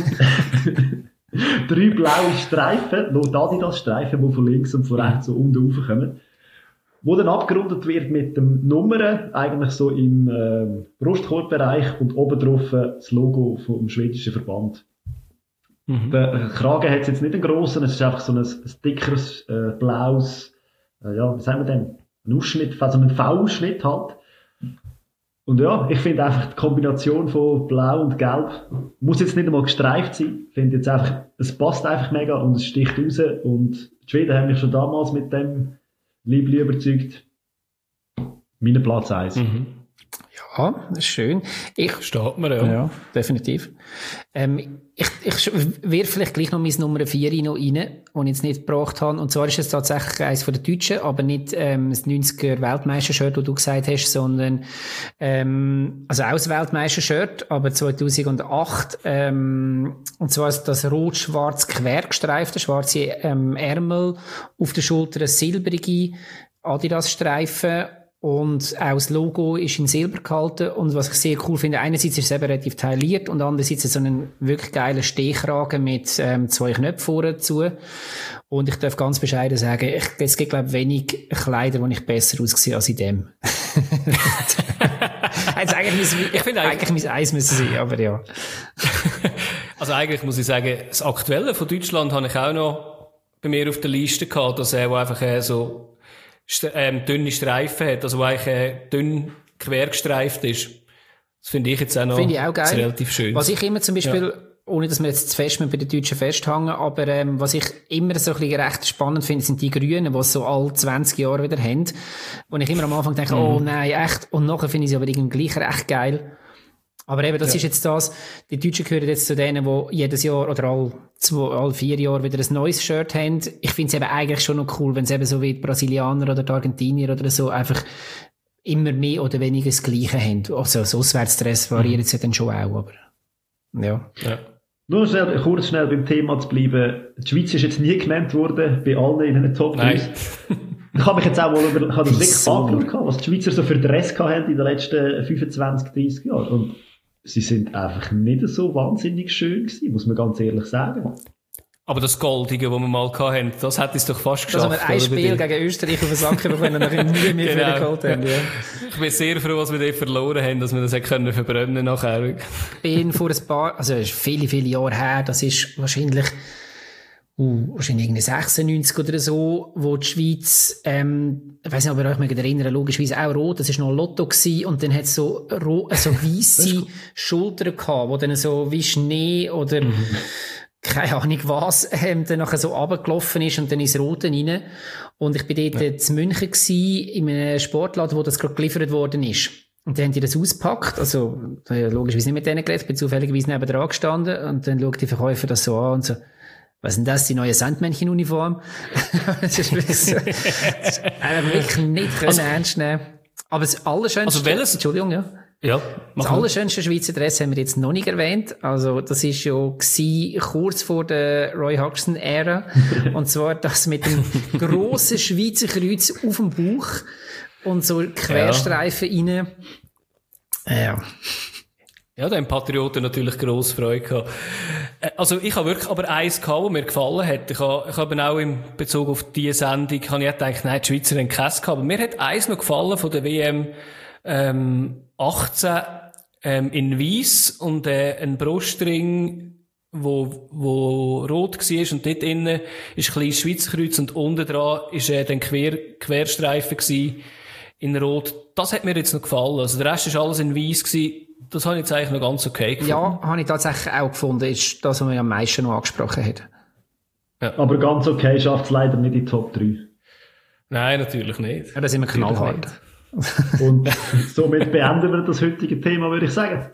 blaue, drei blaue Streifen, noch Adidas-Streifen, die von links und von rechts so unten raufkommen. Wo dann abgerundet wird mit dem Nummern, eigentlich so im äh, Brustkorbbereich und oben drauf das Logo vom schwedischen Verband. Mhm. Der Kragen hat jetzt nicht einen grossen, es ist einfach so ein, ein dickeres, äh, blaues, äh, ja, wie sagen wir denn, ein Ausschnitt, also ein V-Ausschnitt halt. Und ja, ich finde einfach die Kombination von Blau und Gelb muss jetzt nicht einmal gestreift sein. Ich finde jetzt einfach, es passt einfach mega und es sticht raus und die Schweden haben mich schon damals mit dem Liebli überzeugt. Mein Platz eins. Mhm. Ja, das ist schön. Ich, Steht mir, ja. Ja, definitiv. Ähm, ich, ich wirf vielleicht gleich noch meine Nummer vier noch rein, die ich jetzt nicht gebracht habe. Und zwar ist es tatsächlich eines von den Deutschen, aber nicht ähm, das neunziger Weltmeister-Shirt, das du gesagt hast, sondern ähm, also auch das Weltmeister-Shirt, aber zweitausendacht. Ähm, und zwar ist das rot-schwarz quergestreifte, schwarze ähm, Ärmel, auf der Schulter eine silbrige Adidas-Streifen. Und auch das Logo ist in Silber gehalten. Und was ich sehr cool finde, einerseits ist es eben relativ tailliert und andererseits so einen wirklich geilen Stehkragen mit ähm, zwei Knöpfen vorne dazu. Und ich darf ganz bescheiden sagen, ich, es gibt, glaube ich, wenig Kleider, wo ich besser aussehe als in dem. also eigentlich muss, ich finde eigentlich mein Eis müssen sein, aber ja. Also eigentlich muss ich sagen, das Aktuelle von Deutschland habe ich auch noch bei mir auf der Liste gehabt, dass er einfach äh, so ähm, dünne Streifen hat, also eigentlich äh, dünn quer gestreift ist. Das finde ich jetzt auch noch ich auch geil. relativ schön. Was ich immer zum Beispiel, ja. ohne dass wir jetzt zu fest bei den Deutschen festhängen, aber ähm, was ich immer so ein bisschen recht spannend finde, sind die Grünen, die es so alle zwanzig Jahre wieder haben. Wo ich immer am Anfang denke, mhm. oh nein, echt. Und nachher finde ich sie aber irgendwie gleich recht geil. Aber eben, das ja. ist jetzt das, die Deutschen gehören jetzt zu denen, die jedes Jahr oder all, zwei, all vier Jahre wieder ein neues Shirt haben. Ich finde es eben eigentlich schon noch cool, wenn es eben so wie die Brasilianer oder die Argentinier oder so einfach immer mehr oder weniger das Gleiche haben. Also das Auswärtsdress variiert es mhm. ja dann schon auch, aber ja. ja. Nur schnell, kurz schnell beim Thema zu bleiben. Die Schweiz ist jetzt nie genannt worden, bei allen in den Top drei. Ich habe mich jetzt auch mal über, ich habe das wirklich so. angeschaut, was die Schweizer so für Dress hatten in den letzten fünfundzwanzig, dreissig Jahren. Und sie sind einfach nicht so wahnsinnig schön gewesen, muss man ganz ehrlich sagen. Aber das Goldige, das wir mal hatten, das hat es doch fast geschafft. Dass wir ein Spiel gegen Österreich auf den Sack bekommen und nachher nie mehr genau. geholt haben. Ja. Ich bin sehr froh, dass wir den verloren haben, dass wir das können verbrennen nachher. Ich bin vor ein paar, also es ist viele, viele Jahre her, das ist wahrscheinlich, uh, wahrscheinlich irgendwie sechsundneunzig oder so, wo die Schweiz, ähm, ich weiss nicht, ob ihr euch mal erinnern, logischerweise auch rot, das war noch Lotto gewesen, und dann hat es so, ro- so weisse Schultern gehabt, wo dann so wie Schnee oder, mhm. keine Ahnung was, ähm, dann nachher so runtergelaufen ist und dann ins Rote rein. Und ich bin dort ja. in München gewesen, in einem Sportladen, wo das gerade geliefert worden ist. Und dann haben die das ausgepackt, also, ja, logischerweise nicht mit denen geredet, bin zufälligerweise neben dran gestanden, und dann schaut die Verkäufer das so an und so, was ist denn das, die neue Sandmännchen-Uniform? Das ist wirklich, so, das ist wirklich nicht können also, ernst nehmen. Aber das Allerschönste, also welches? Entschuldigung, ja. Ja, das allerschönste Schweizer Dress haben wir jetzt noch nicht erwähnt. Also, das ist ja gewesen, kurz vor der Roy Hodgson-Ära. Und zwar das mit dem grossen Schweizer Kreuz auf dem Bauch und so Querstreifen ja. rein. Ja. Ja, da haben Patrioten natürlich grosse Freude gehabt. Also, ich habe wirklich aber eins gehabt, das mir gefallen hat. Ich habe, ich habe auch in Bezug auf diese Sendung, habe ich gedacht, nein, die Schweizer haben keins gehabt. Aber mir hat eins noch gefallen von der W M, ähm, achtzehn, ähm, in Weiss und, äh, ein Brustring, wo, wo rot war, und dort innen ist ein kleines Schweizer Kreuz und unten dran ist, äh, dann Quer, Querstreifen gewesen, in rot. Das hat mir jetzt noch gefallen. Also, der Rest ist alles in Weiss gewesen. Das habe ich jetzt eigentlich noch ganz okay gefunden. Ja, habe ich tatsächlich auch gefunden, ist das, was man am meisten noch angesprochen hat. Ja. Aber ganz okay schafft es leider nicht in die Top drei. Nein, natürlich nicht. Ja, da sind wir knallhart. Und somit beenden wir das heutige Thema, würde ich sagen.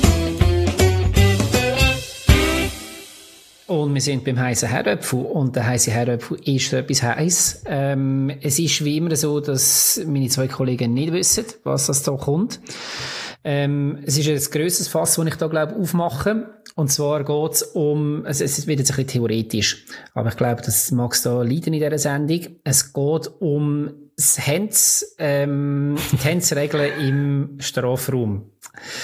Und wir sind beim heißen Herdöpfel. Und der heiße Herdöpfel ist etwas heiß. Ähm, es ist wie immer so, dass meine zwei Kollegen nicht wissen, was das da kommt. Ähm, es ist ein grösseres Fass, das ich da, glaube ich, aufmache. Und zwar geht es um, also es wird jetzt ein bisschen theoretisch, aber ich glaube, das mag es da leiden in dieser Sendung. Es geht um das Hands, ähm, die Handsregeln im Strafraum.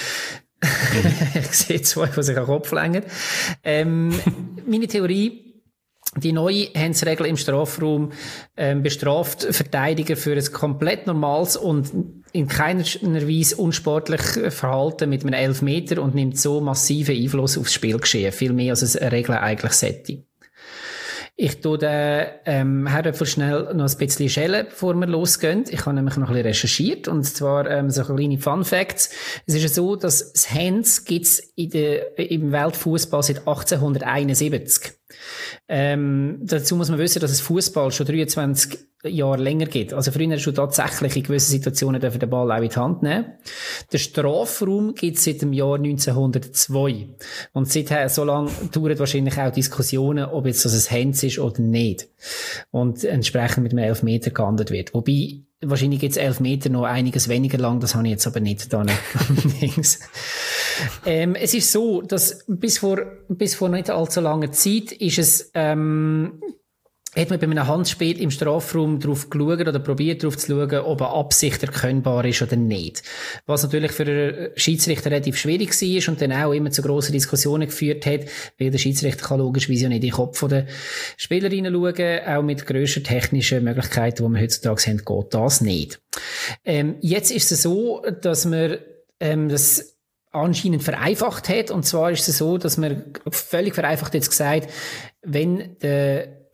Ich sehe zwei, die sich an den Kopf längen. Ähm, meine Theorie: Die neue Handsregel im Strafraum ähm, bestraft Verteidiger für ein komplett normales und in keiner Weise unsportliches Verhalten mit einem Elfmeter und nimmt so massiven Einfluss aufs Spielgeschehen. Viel mehr, als es eine Regel eigentlich sollte. Ich tue den ähm, Herdöpfel schnell noch ein bisschen schälen, bevor wir losgehen. Ich habe nämlich noch ein bisschen recherchiert, und zwar ähm, so kleine Fun Facts. Es ist ja so, dass das Hands gibt's in der, im Weltfußball seit achtzehnhunderteinundsiebzig. Ähm, dazu muss man wissen, dass es Fußball schon dreiundzwanzig Jahre länger gibt. Also früher hast du tatsächlich in gewissen Situationen dürfen den Ball auch in die Hand nehmen. Der Strafraum gibt es seit dem Jahr neunzehnhundertzwei. Und seither, so lange dauern wahrscheinlich auch Diskussionen, ob jetzt das ein Hands ist oder nicht. Und entsprechend mit einem Elfmeter geahndet wird. Wobei, wahrscheinlich gibt es Elfmeter noch einiges weniger lang, das habe ich jetzt aber nicht da nicht. ähm, es ist so, dass bis vor, bis vor nicht allzu langer Zeit ist es, ähm, hat man bei einem Handspiel im Strafraum darauf geschaut oder probiert darauf zu schauen, ob eine Absicht erkennbar ist oder nicht. Was natürlich für einen Schiedsrichter relativ schwierig war und dann auch immer zu grossen Diskussionen geführt hat, weil der Schiedsrichter kann logischerweise ja nicht in den Kopf der Spieler hineinschauen, auch mit grösser technischen Möglichkeiten, die wir heutzutage haben, geht das nicht. Ähm, jetzt ist es so, dass man ähm, das anscheinend vereinfacht hat, und zwar ist es so, dass man völlig vereinfacht jetzt gesagt, wenn der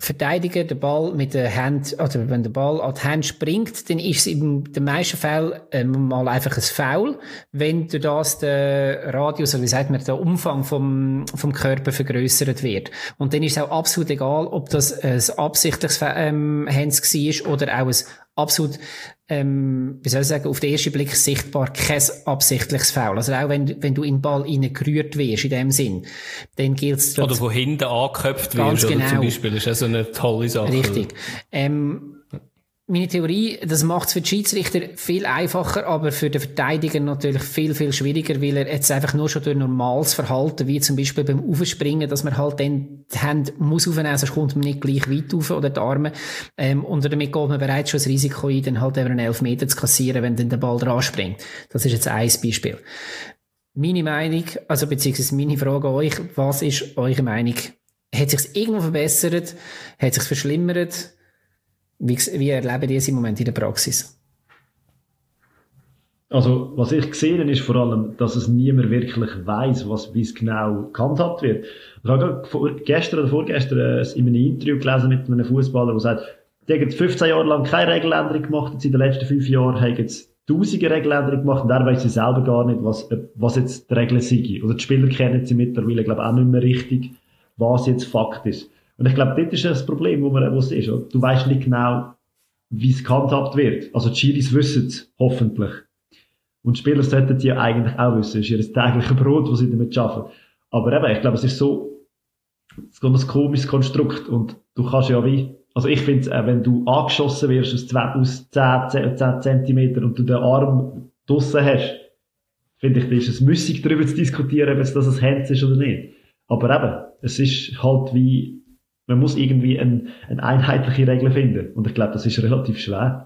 Verteidiger den Ball mit der Hand, oder wenn der Ball an die Hand springt, dann ist es in den meisten Fällen ähm, mal einfach ein Foul, wenn durch das der Radius, oder wie sagt man, der Umfang vom, vom Körper vergrößert wird. Und dann ist es auch absolut egal, ob das ein absichtliches ähm, Hands war oder auch ein absolut, ähm, wie soll ich sagen, auf den ersten Blick sichtbar kein absichtliches Foul. Also auch wenn, wenn du in den Ball reingerührt wirst, in dem Sinn, dann gilt es... Oder von hinten angeköpft wirst, genau. Oder zum Beispiel, das ist ja so eine tolle Sache. Richtig. Ähm, meine Theorie, das macht es für die Schiedsrichter viel einfacher, aber für den Verteidiger natürlich viel, viel schwieriger, weil er jetzt einfach nur schon durch normales Verhalten, wie zum Beispiel beim Aufspringen, dass man halt dann die Hände muss aufnehmen, sonst kommt man nicht gleich weit auf oder die Arme. Ähm, und damit geht man bereits schon das Risiko ein, dann halt eben einen Elfmeter zu kassieren, wenn dann der Ball dran springt. Das ist jetzt ein Beispiel. Meine Meinung, also beziehungsweise meine Frage an euch, was ist eure Meinung? Hat sich's irgendwo verbessert? Hat sich's verschlimmert? Wie, wie erleben die es im Moment in der Praxis? Also, was ich gesehen habe, ist vor allem, dass es niemand wirklich weiss, was, wie es genau gehandhabt wird. Ich habe gerade gestern oder vorgestern in einem Interview gelesen mit einem Fußballer, der sagt, die haben fünfzehn Jahre lang keine Regeländerung gemacht, jetzt in den letzten fünf Jahren haben jetzt tausende Regeländerungen gemacht und er weiss sie selber gar nicht, was, was jetzt die Regeln sind. Oder die Spieler kennen sie mittlerweile, glaube ich, auch nicht mehr richtig, was jetzt Fakt ist. Und ich glaube, dort ist das Problem, wo man, wo es ist. Du weisst nicht genau, wie es gehandhabt wird. Also die Schiris wissen es, hoffentlich. Und die Spieler sollten ja eigentlich auch wissen. Das ist ihr tägliches Brot, das sie damit arbeiten. Aber eben, ich glaube, es ist so, es ist ein komisches Konstrukt. Und du kannst ja wie, also ich finde, äh, wenn du angeschossen wirst aus, zwei, aus zehn Zentimeter und du den Arm draussen hast, finde ich, da ist es müßig darüber zu diskutieren, ob es das ein Hands ist oder nicht. Aber eben, es ist halt wie, man muss irgendwie ein, eine einheitliche Regel finden. Und ich glaube, das ist relativ schwer.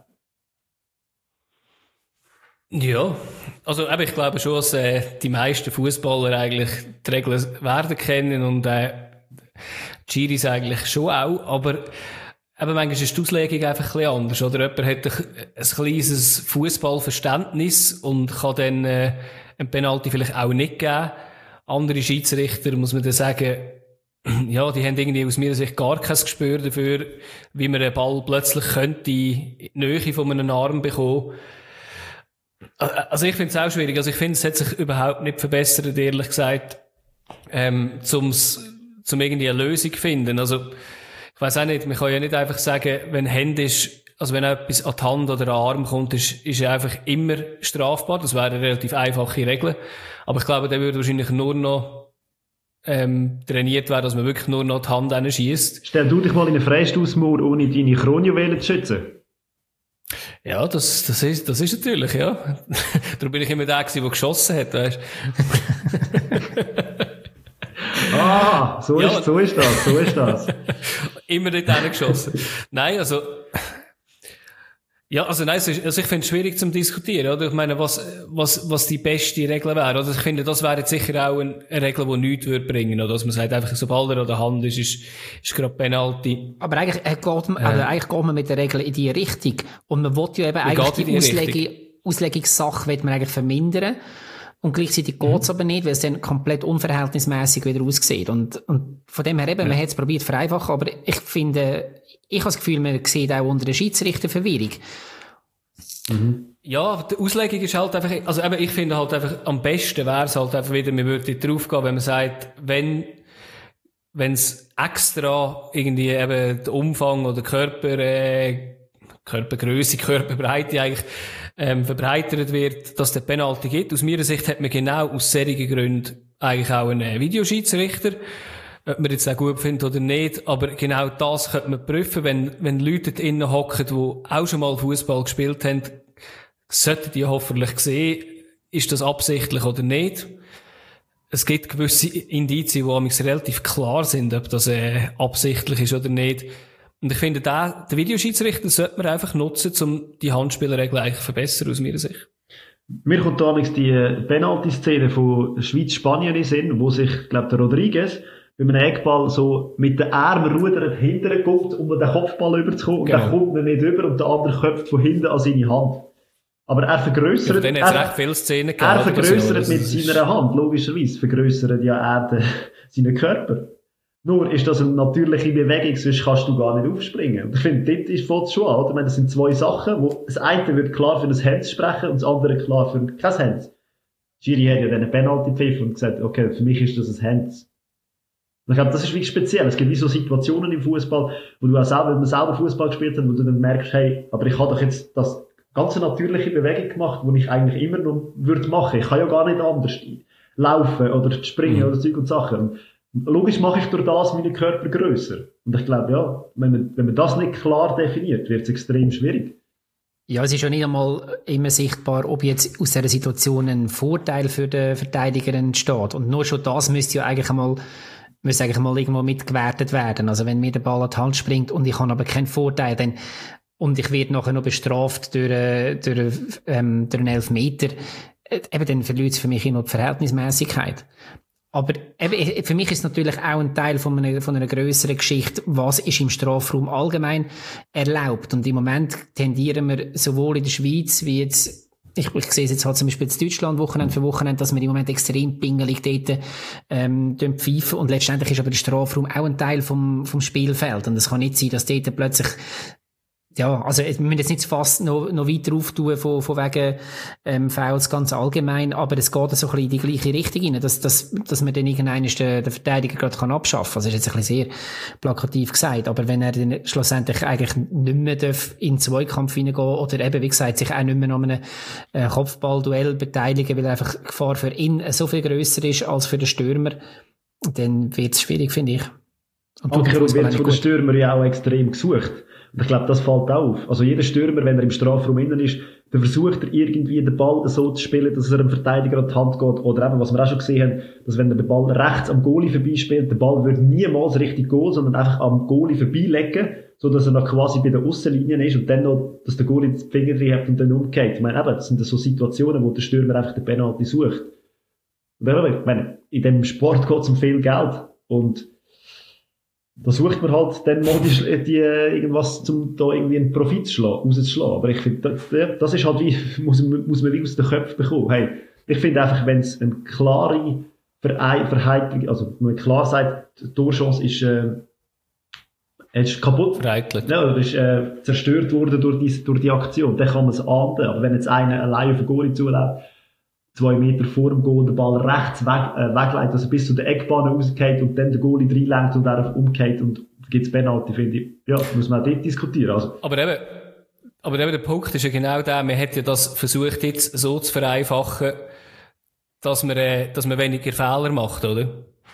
Ja, also eben, ich glaube schon, dass äh, die meisten Fußballer eigentlich die Regeln werden kennen und äh, die Schiris eigentlich schon auch. Aber eben manchmal ist die Auslegung einfach ein bisschen anders. Oder jemand hat ein, ein kleines Fußballverständnis und kann dann äh, ein Penalty vielleicht auch nicht geben. Andere Schiedsrichter, muss man dann sagen, ja, die haben irgendwie aus meiner Sicht gar kein Gespür dafür, wie man einen Ball plötzlich könnte in die Nähe von einem Arm bekommen. Also ich finde es auch schwierig. Also ich finde, es hat sich überhaupt nicht verbessert, ehrlich gesagt, ähm, zum, zum irgendwie eine Lösung zu finden. Also ich weiss auch nicht, man kann ja nicht einfach sagen, wenn Hand ist, also wenn etwas an die Hand oder an den Arm kommt, ist, ist ja einfach immer strafbar. Das wäre eine relativ einfache Regel. Aber ich glaube, der würde wahrscheinlich nur noch Ähm, trainiert werden, dass man wirklich nur noch die Hand hinschießt. Stell du dich mal in eine Freistoßmauer, ohne deine Kronjuwelen zu schützen. Ja, das, das ist, das ist natürlich, ja. Darum bin ich immer der gewesen, der geschossen hat, weißt Ah, so, ja. ist, so ist das, so ist das. Immer nicht geschossen. Nein, also, ja, also nein, also ich finde es schwierig zum diskutieren, oder? Ich meine, was, was, was die beste Regel wäre, oder? Ich finde, das wäre jetzt sicher auch eine, eine Regel, die nichts würde bringen, oder? Dass man sagt, einfach, sobald er an der Hand ist, ist, ist gerade Penalty. Aber eigentlich, äh, geht man, also eigentlich geht man mit der Regel in die Richtung. Und man will ja eben man eigentlich die, die Auslegung, Auslegungssache will man eigentlich vermindern. Und gleichzeitig geht es mhm. aber nicht, weil es dann komplett unverhältnismäßig wieder aussieht. Und, und von dem her eben, ja. man hat es probiert vereinfachen, aber ich finde, ich habe das Gefühl, man sieht auch unter den Schiedsrichter Verwirrung. Mhm. Ja, die Auslegung ist halt einfach, also eben, ich finde halt einfach, am besten wäre es halt einfach wieder, man würde drauf gehen, wenn man sagt, wenn, wenn es extra irgendwie eben der Umfang oder Körper, äh, Körpergröße, Körperbreite eigentlich, ähm, verbreitert wird, dass der Penalty gibt. Aus meiner Sicht hat man genau aus solchen Gründen eigentlich auch einen Videoschiedsrichter. Ob man jetzt auch gut findet oder nicht, aber genau das könnte man prüfen, wenn, wenn Leute drinnen hocken, die auch schon mal Fußball gespielt haben, sollten die hoffentlich sehen, ist das absichtlich oder nicht. Es gibt gewisse Indizien, die amigs relativ klar sind, ob das äh, absichtlich ist oder nicht. Und ich finde, der, der Videoschiedsrichter sollte man einfach nutzen, um die Handspielregel eigentlich zu verbessern, aus meiner Sicht. Mir kommt da die Penalty-Szene von Schweiz-Spanien in den Sinn, wo sich, glaube der Rodriguez bei einem Eckball so mit den Armen rudern hinterher kommt, um den Kopfball überzukommen. Und genau. Dann kommt er nicht über und der andere köpft von hinten an seine Hand. Aber er vergrössert, ja, er, recht viele Szenen er vergrössert mit seiner Hand, logischerweise, vergrössert ja er den, seinen Körper. Nur ist das eine natürliche Bewegung, sonst kannst du gar nicht aufspringen. Und ich finde, dort ist es schon an, oder? Ich meine, das sind zwei Sachen, wo das eine wird klar für ein Hands sprechen und das andere klar für kein Hands. Schiri hat ja dann eine Penalty gepfiffen und gesagt, okay, für mich ist das ein Hands. Und ich glaube, das ist wirklich speziell. Es gibt wie so Situationen im Fußball, wo du auch selber, wenn man selber Fußball gespielt hat, wo du dann merkst, hey, aber ich habe doch jetzt das ganze natürliche Bewegung gemacht, die ich eigentlich immer noch würde machen. Ich kann ja gar nicht anders laufen oder springen mhm. oder Zeug und Sachen. Logisch mache ich durch das meinen Körper grösser. Und ich glaube, ja, wenn man, wenn man das nicht klar definiert, wird es extrem schwierig. Ja, es ist ja nicht einmal immer sichtbar, ob jetzt aus dieser Situation ein Vorteil für den Verteidiger entsteht. Und nur schon das müsste ja eigentlich einmal, müsste eigentlich mal irgendwo mitgewertet werden. Also wenn mir der Ball an die Hand springt und ich habe aber keinen Vorteil, dann, und ich werde nachher noch bestraft durch, durch, ähm, durch einen Elfmeter, eben dann verliert es für mich immer die Verhältnismäßigkeit. Aber eben, für mich ist es natürlich auch ein Teil von einer, von einer grösseren Geschichte, was ist im Strafraum allgemein erlaubt. Und im Moment tendieren wir sowohl in der Schweiz wie jetzt, ich, ich sehe es jetzt halt zum Beispiel in Deutschland Wochenende für Wochenende, dass wir im Moment extrem pingelig dort ähm, pfeifen. Und letztendlich ist aber der Strafraum auch ein Teil vom, vom Spielfeld. Und es kann nicht sein, dass dort plötzlich ja, also wir müssen jetzt nicht fast noch, noch weiter auftun von, von wegen ähm, Fouls ganz allgemein, aber es geht so ein bisschen in die gleiche Richtung rein, dass, dass, dass man dann irgendeinen den, den Verteidiger gerade kann abschaffen kann. Also das ist jetzt ein bisschen sehr plakativ gesagt, aber wenn er dann schlussendlich eigentlich nicht mehr darf in den Zweikampf hineingehen oder eben, wie gesagt, sich auch nicht mehr an einem äh, Kopfballduell beteiligen, weil einfach die Gefahr für ihn so viel grösser ist als für den Stürmer, dann wird es schwierig, finde ich. Und Umgekehrt wird von den Stürmer ja auch extrem gesucht. Und ich glaube, das fällt auf. Also jeder Stürmer, wenn er im Strafraum innen ist, dann versucht er irgendwie den Ball so zu spielen, dass er einem Verteidiger an die Hand geht. Oder eben, was wir auch schon gesehen haben, dass wenn er den Ball rechts am Goalie vorbeispielt, der Ball wird niemals richtig gehen, sondern einfach am Goalie vorbeilegen, so dass er noch quasi bei der Aussenlinie ist und dann noch, dass der Goalie die Finger drin hat und dann umgeht. Ich meine, eben, das sind so Situationen, wo der Stürmer einfach den Penalty sucht. Und eben, ich meine, in dem Sport geht es um viel Geld. Und da sucht man halt dann mal die, die, irgendwas, um da irgendwie einen Profit zu schlagen, rauszuschlagen. Aber ich finde, das, das ist halt wie, muss, muss man wie aus den Köpfen bekommen. Hey, ich finde einfach, wenn es eine klare Verheiterung, also, wenn man klar sagt, die Torchance ist, äh, ist kaputt. Vereitelt. Ja, oder ist, äh, zerstört worden durch die, durch die Aktion. Dann kann man es ahnden. Aber wenn jetzt einer allein auf den Goalie zuläuft, zwei Meter vor dem Goal den Ball rechts weg, äh, wegleitet, also bis zu der Eckbahn rausgeht und dann der Goalie reinlenkt und darauf umgeht und gibt's Penalty, finde ich. Ja, das muss man auch dort diskutieren. Also. Aber eben, aber eben der Punkt ist ja genau der, man hat ja das versucht jetzt so zu vereinfachen, dass man, äh, dass man weniger Fehler macht, oder?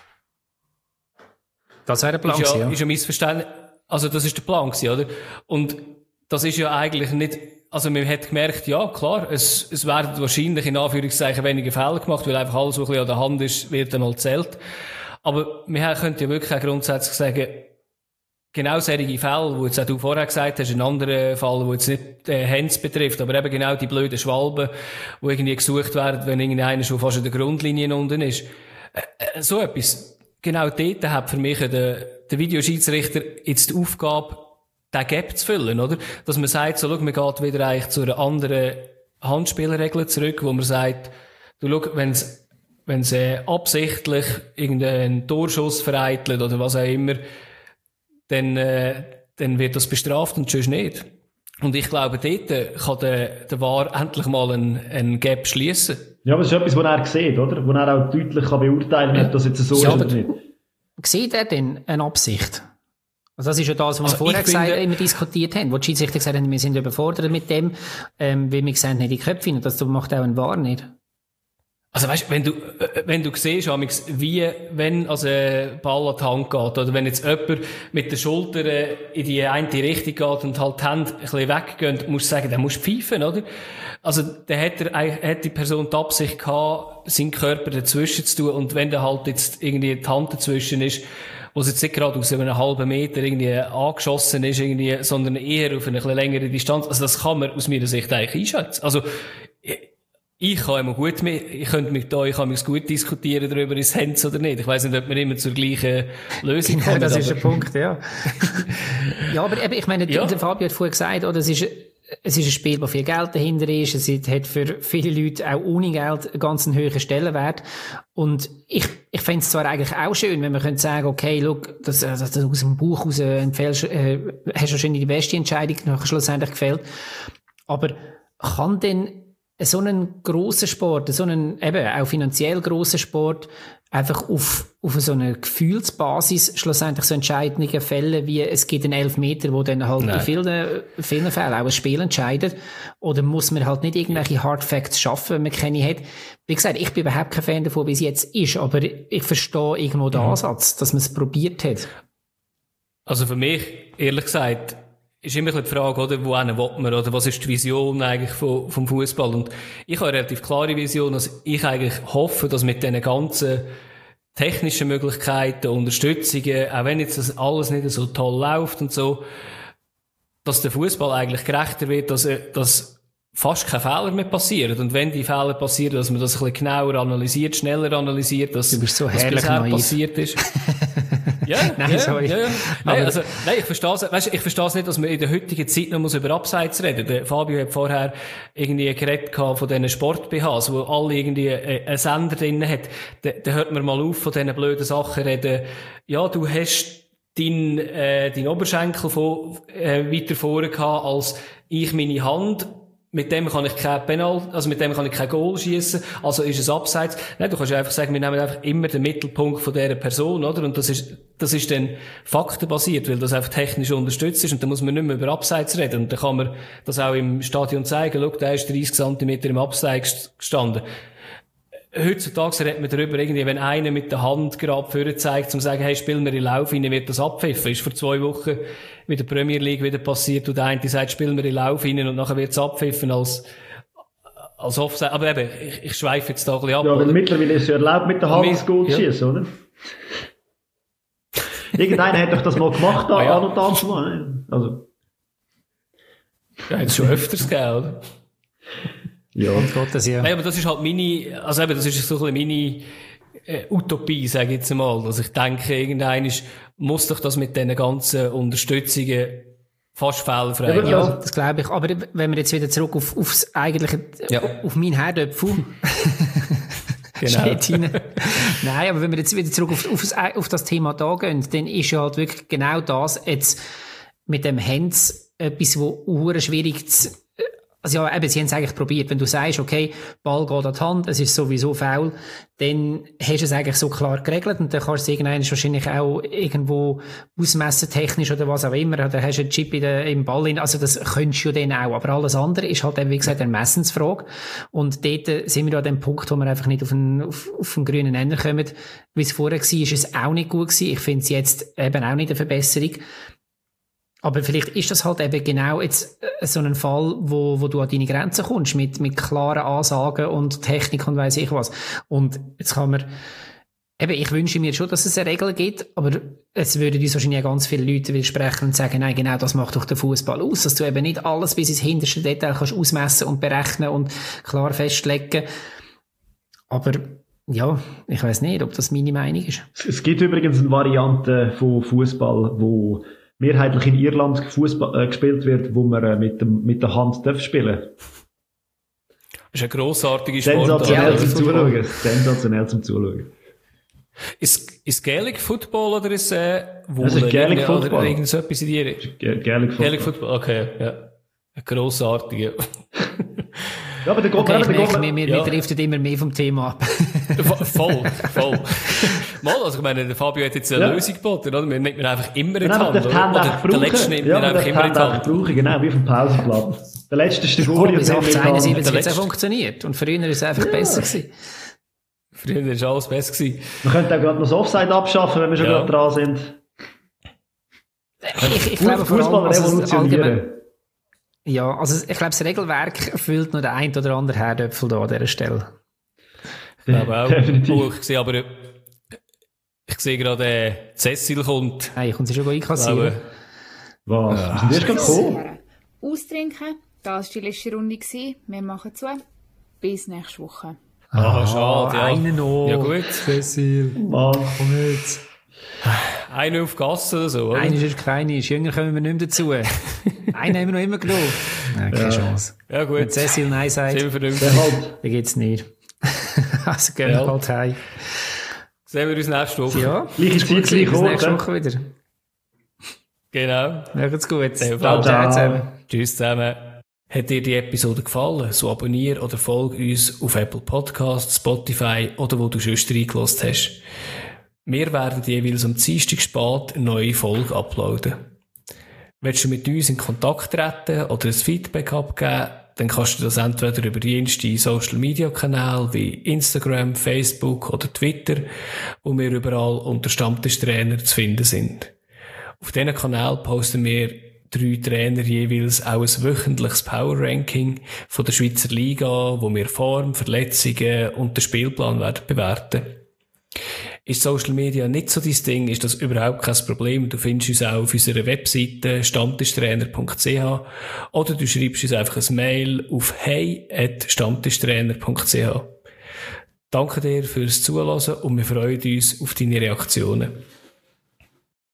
Das wäre der Plan, ist ja, ja. Ist ja Missverständnis. Also das ist der Plan gewesen, oder? Und das ist ja eigentlich nicht, also man hat gemerkt, ja klar, es, es werden wahrscheinlich in Anführungszeichen weniger Fehler gemacht, weil einfach alles, was ein bisschen an der Hand ist, wird einmal zählt. Aber wir können ja wirklich auch grundsätzlich sagen, genau solche Fälle, wo jetzt auch du vorher gesagt hast, ein anderer Fall, wo jetzt nicht äh, Hands betrifft, aber eben genau die blöden Schwalben, die irgendwie gesucht werden, wenn irgendeiner schon fast an der Grundlinie unten ist. Äh, äh, so etwas. Genau dort hat für mich der, der Videoschiedsrichter jetzt die Aufgabe, den Gap zu füllen, oder? Dass man sagt, so, schau, man geht wieder eigentlich zu einer anderen Handspielregel zurück, wo man sagt, du, schau, wenn's, wenn's, äh, absichtlich irgendeinen Torschuss vereitelt oder was auch immer, dann, äh, dann wird das bestraft und sonst nicht. Und ich glaube, dort kann der, der V A R endlich mal einen, einen Gap schliessen. Ja, aber das ist etwas, was er sieht, oder? Wo er auch deutlich kann beurteilen kann, ob das jetzt so ja, ist oder nicht. Sieht er denn eine Absicht? Also das ist ja das, was also wir vorher gesagt, finde, immer diskutiert haben, wo die Schiedsrichter gesagt haben, wir sind überfordert mit dem, ähm, weil wir sehen nicht die Köpfe hin, und das macht auch ein V A R nicht. Also weißt, wenn du, äh, wenn du siehst, wie, wenn, also, ein Ball an die Hand geht, oder wenn jetzt jemand mit den Schultern in die eine Richtung geht und halt die Hände ein bisschen weggehen, musst du sagen, der muss pfeifen, oder? Also, dann hat er, hat die Person die Absicht gehabt, seinen Körper dazwischen zu tun, und wenn da halt jetzt irgendwie die Hand dazwischen ist, wo es jetzt nicht gerade aus einem halben Meter irgendwie angeschossen ist, irgendwie, sondern eher auf eine etwas längere Distanz. Also das kann man aus meiner Sicht eigentlich einschätzen. Also, ich, ich kann immer gut mit, ich könnte mit da, ich kann mich gut diskutieren darüber, ist es Hands oder nicht. Ich weiss nicht, ob wir immer zur gleichen Lösung kommen. Genau, das ist der Punkt, ja. Ja, aber eben, ich meine, ja. Der Fabio hat vorher gesagt, oder, es ist, es ist ein Spiel, wo viel Geld dahinter ist. Es hat für viele Leute auch ohne Geld einen ganz hohen Stellenwert. Und ich, ich fände es zwar eigentlich auch schön, wenn man könnte sagen, okay, look, das, das, das aus dem Buch raus empfehlst, äh, hast du wahrscheinlich die beste Entscheidung nachher schlussendlich gefällt. Aber kann denn so einen grossen Sport, so einen eben auch finanziell grossen Sport einfach auf, auf so eine Gefühlsbasis schlussendlich so entscheidende Fälle wie es gibt einen Elfmeter, wo dann halt Nein. in vielen, vielen Fällen auch ein Spiel entscheidet? Oder muss man halt nicht irgendwelche Hard Facts schaffen, wenn man keine hat? Wie gesagt, ich bin überhaupt kein Fan davon, wie es jetzt ist, aber ich verstehe irgendwo den Ansatz, dass man es probiert hat. Also für mich, ehrlich gesagt, ist immer die Frage, oder, wohin will man, oder was ist die Vision eigentlich vom, vom Fußball? Und ich habe eine relativ klare Vision, dass ich eigentlich hoffe, dass mit diesen ganzen technischen Möglichkeiten, Unterstützungen, auch wenn jetzt das alles nicht so toll läuft und so, dass der Fußball eigentlich gerechter wird, dass, dass fast keine Fehler mehr passieren. Und wenn die Fehler passieren, dass man das ein bisschen genauer analysiert, schneller analysiert, dass du bist so was bisher naiv. passiert ist. Ja, nein, ja, sorry. ja, ja. Nein, also, nein, ich verstehe es, weißt, ich verstehe es nicht, dass man in der heutigen Zeit noch muss über Abseits reden. Der Fabio hat vorher irgendwie geredet von diesen Sport-B Hs, wo alle irgendwie einen Sender drin hat. Da, da hört man mal auf von diesen blöden Sachen reden. Ja, du hast dein, äh, dein Oberschenkel von, äh, weiter vorne gehabt als ich meine Hand. Mit dem kann ich kein Penal, also mit dem kann ich kein Goal schießen, also ist es abseits. Nein, du kannst einfach sagen, wir nehmen einfach immer den Mittelpunkt von dieser Person, oder? Und das ist, das ist dann faktenbasiert, weil das einfach technisch unterstützt ist und da muss man nicht mehr über Abseits reden. Und dann kann man das auch im Stadion zeigen, schau, der ist dreißig Zentimeter im Abseits gestanden. Heutzutage redet man darüber, irgendwie, wenn einer mit der Hand gerade vorne zeigt, zum sagen, hey, spielen wir in Lauf rein, wird das abpfiffen. Ist vor zwei Wochen mit der Premier League wieder passiert, und der eine sagt, spielen wir in Lauf rein, und nachher wird es abpfiffen als, als Offside. Aber eben, ich, ich schweife jetzt da ein bisschen ab. Ja, aber mittlerweile ist es ja erlaubt, mit der Hand das Goal zu schießen, oder? Irgendeiner hat doch das mal gemacht, da, ah, ja. an und an mal. Also. Ja, hat es schon öfters gegeben, oder? Ja, Gottes, ja. Nein, aber das ist halt meine, also eben, das ist so ein bisschen meine äh, Utopie, sage ich jetzt mal. Also ich denke, irgendein muss doch das mit diesen ganzen Unterstützungen fast fehlerfrei. Ja, ja, das glaube ich. Aber wenn wir jetzt wieder zurück auf, aufs eigentliche, ja. auf meinen Herdöpfel genau. Nein, aber wenn wir jetzt wieder zurück auf, auf, das, auf das Thema da gehen, dann ist ja halt wirklich genau das jetzt mit dem Hands etwas, wo uhr schwierig zu Also ja, eben, sie haben es eigentlich probiert. Wenn du sagst, okay, Ball geht an die Hand, es ist sowieso faul, dann hast du es eigentlich so klar geregelt und dann kannst du es irgendwann wahrscheinlich auch irgendwo ausmessen, technisch oder was auch immer, oder hast du einen Chip in der, im Ball in, also das könntest du dann auch. Aber alles andere ist halt eben, wie gesagt, eine Messensfrage. Und dort sind wir an dem Punkt, wo wir einfach nicht auf einen, auf, auf einen grünen Nenner kommen. Wie es vorher war, ist es auch nicht gut gewesen. Ich finde es jetzt eben auch nicht eine Verbesserung. Aber vielleicht ist das halt eben genau jetzt so ein Fall, wo, wo du an deine Grenzen kommst, mit, mit klaren Ansagen und Technik und weiss ich was. Und jetzt kann man, eben, ich wünsche mir schon, dass es eine Regel gibt, aber es würden uns wahrscheinlich auch ganz viele Leute widersprechen und sagen, nein, genau das macht doch der Fußball aus, dass du eben nicht alles bis ins hinterste Detail kannst ausmessen und berechnen und klar festlegen. Aber, ja, ich weiss nicht, ob das meine Meinung ist. Es gibt übrigens eine Variante von Fußball, wo mehrheitlich in Irland Fußball äh, gespielt wird, wo man äh, mit, dem, mit der Hand darf spielen. Das ist eine grossartige Sportart. Sensationell zum Zuschauen. Sensationell zum Zuschauen. Ist, ist Gaelic Football oder ist äh, Wohle? Das ist Gaelic Football. Oder irgend so etwas in die Richtung? Gaelic Football. Gaelic Football, okay, ja. Eine grossartige. Ja, aber der okay, Gott, ich merke, wir, wir, ja. wir driften immer mehr vom Thema ab. voll, voll. Mal, also ich meine, der Fabio hat jetzt eine ja. Lösung geboten, oder? Wir nehmen einfach immer in die Hand, oder? Oder der letzte nimmt ja, wir einfach immer in die Hand. Brauchen, genau, wie auf dem Pausenplatz. Der letzte ist der Goalie. Bis achtzehnhunderteinundsiebzig hat es auch funktioniert. Und früher war es einfach ja. besser gewesen. Früher war alles besser gewesen. Man könnte auch gerade noch das Offside abschaffen, wenn wir schon ja. gerade dran sind. Ich, ich glaube, Fußball revolutionieren. Ja, also ich glaube, das Regelwerk erfüllt noch den ein oder anderen Herdöpfel da an dieser Stelle. Ich glaube auch. Oh, ich sehe aber, ich sehe gerade, äh, Cecil kommt. Hey, ich komme sie schon einkassieren. Was? Ja. Was ist denn gekommen? Austrinken. Das war die letzte Runde. Wir machen zu. Bis nächste Woche. Ah, ah schade, ja. Einen noch. Ja gut. Cecil. Mann, komm jetzt. Einer auf Gasse oder so, oder? Einer ist kleiner, jünger kommen wir nicht mehr dazu. Einen haben wir noch immer genommen. Nein, keine ja. Chance. Ja gut. Wenn Cecil Nein sagt, dann geht's nicht. Also gehen wir Ja. halt heim. Sehen wir uns nächste Woche. Ja, Gleiche ist gut Zeit, gleich gewesen. Bis Ort, nächste ja. Woche wieder. Genau. Macht's gut. Ciao, Ciao, ciao. zusammen. Tschüss zusammen. Hat dir die Episode gefallen, so abonniere oder folge uns auf Apple Podcasts, Spotify oder wo du sonst reingelassen hast. Wir werden jeweils am Dienstag spät eine neue Folge uploaden. Willst du mit uns in Kontakt treten oder ein Feedback abgeben, dann kannst du das entweder über jenste Social Media Kanäle wie Instagram, Facebook oder Twitter, wo wir überall unter Stammtischtrainer zu finden sind. Auf diesen Kanal posten wir drei Trainer jeweils auch ein wöchentliches Power-Ranking von der Schweizer Liga, wo wir Form, Verletzungen und den Spielplan werden bewerten. Ist Social Media nicht so dein Ding, ist das überhaupt kein Problem. Du findest uns auch auf unserer Webseite stammtischtrainer punkt c h oder du schreibst uns einfach ein Mail auf hey at stammtischtrainer punkt c h. Danke dir fürs Zuhören und wir freuen uns auf deine Reaktionen.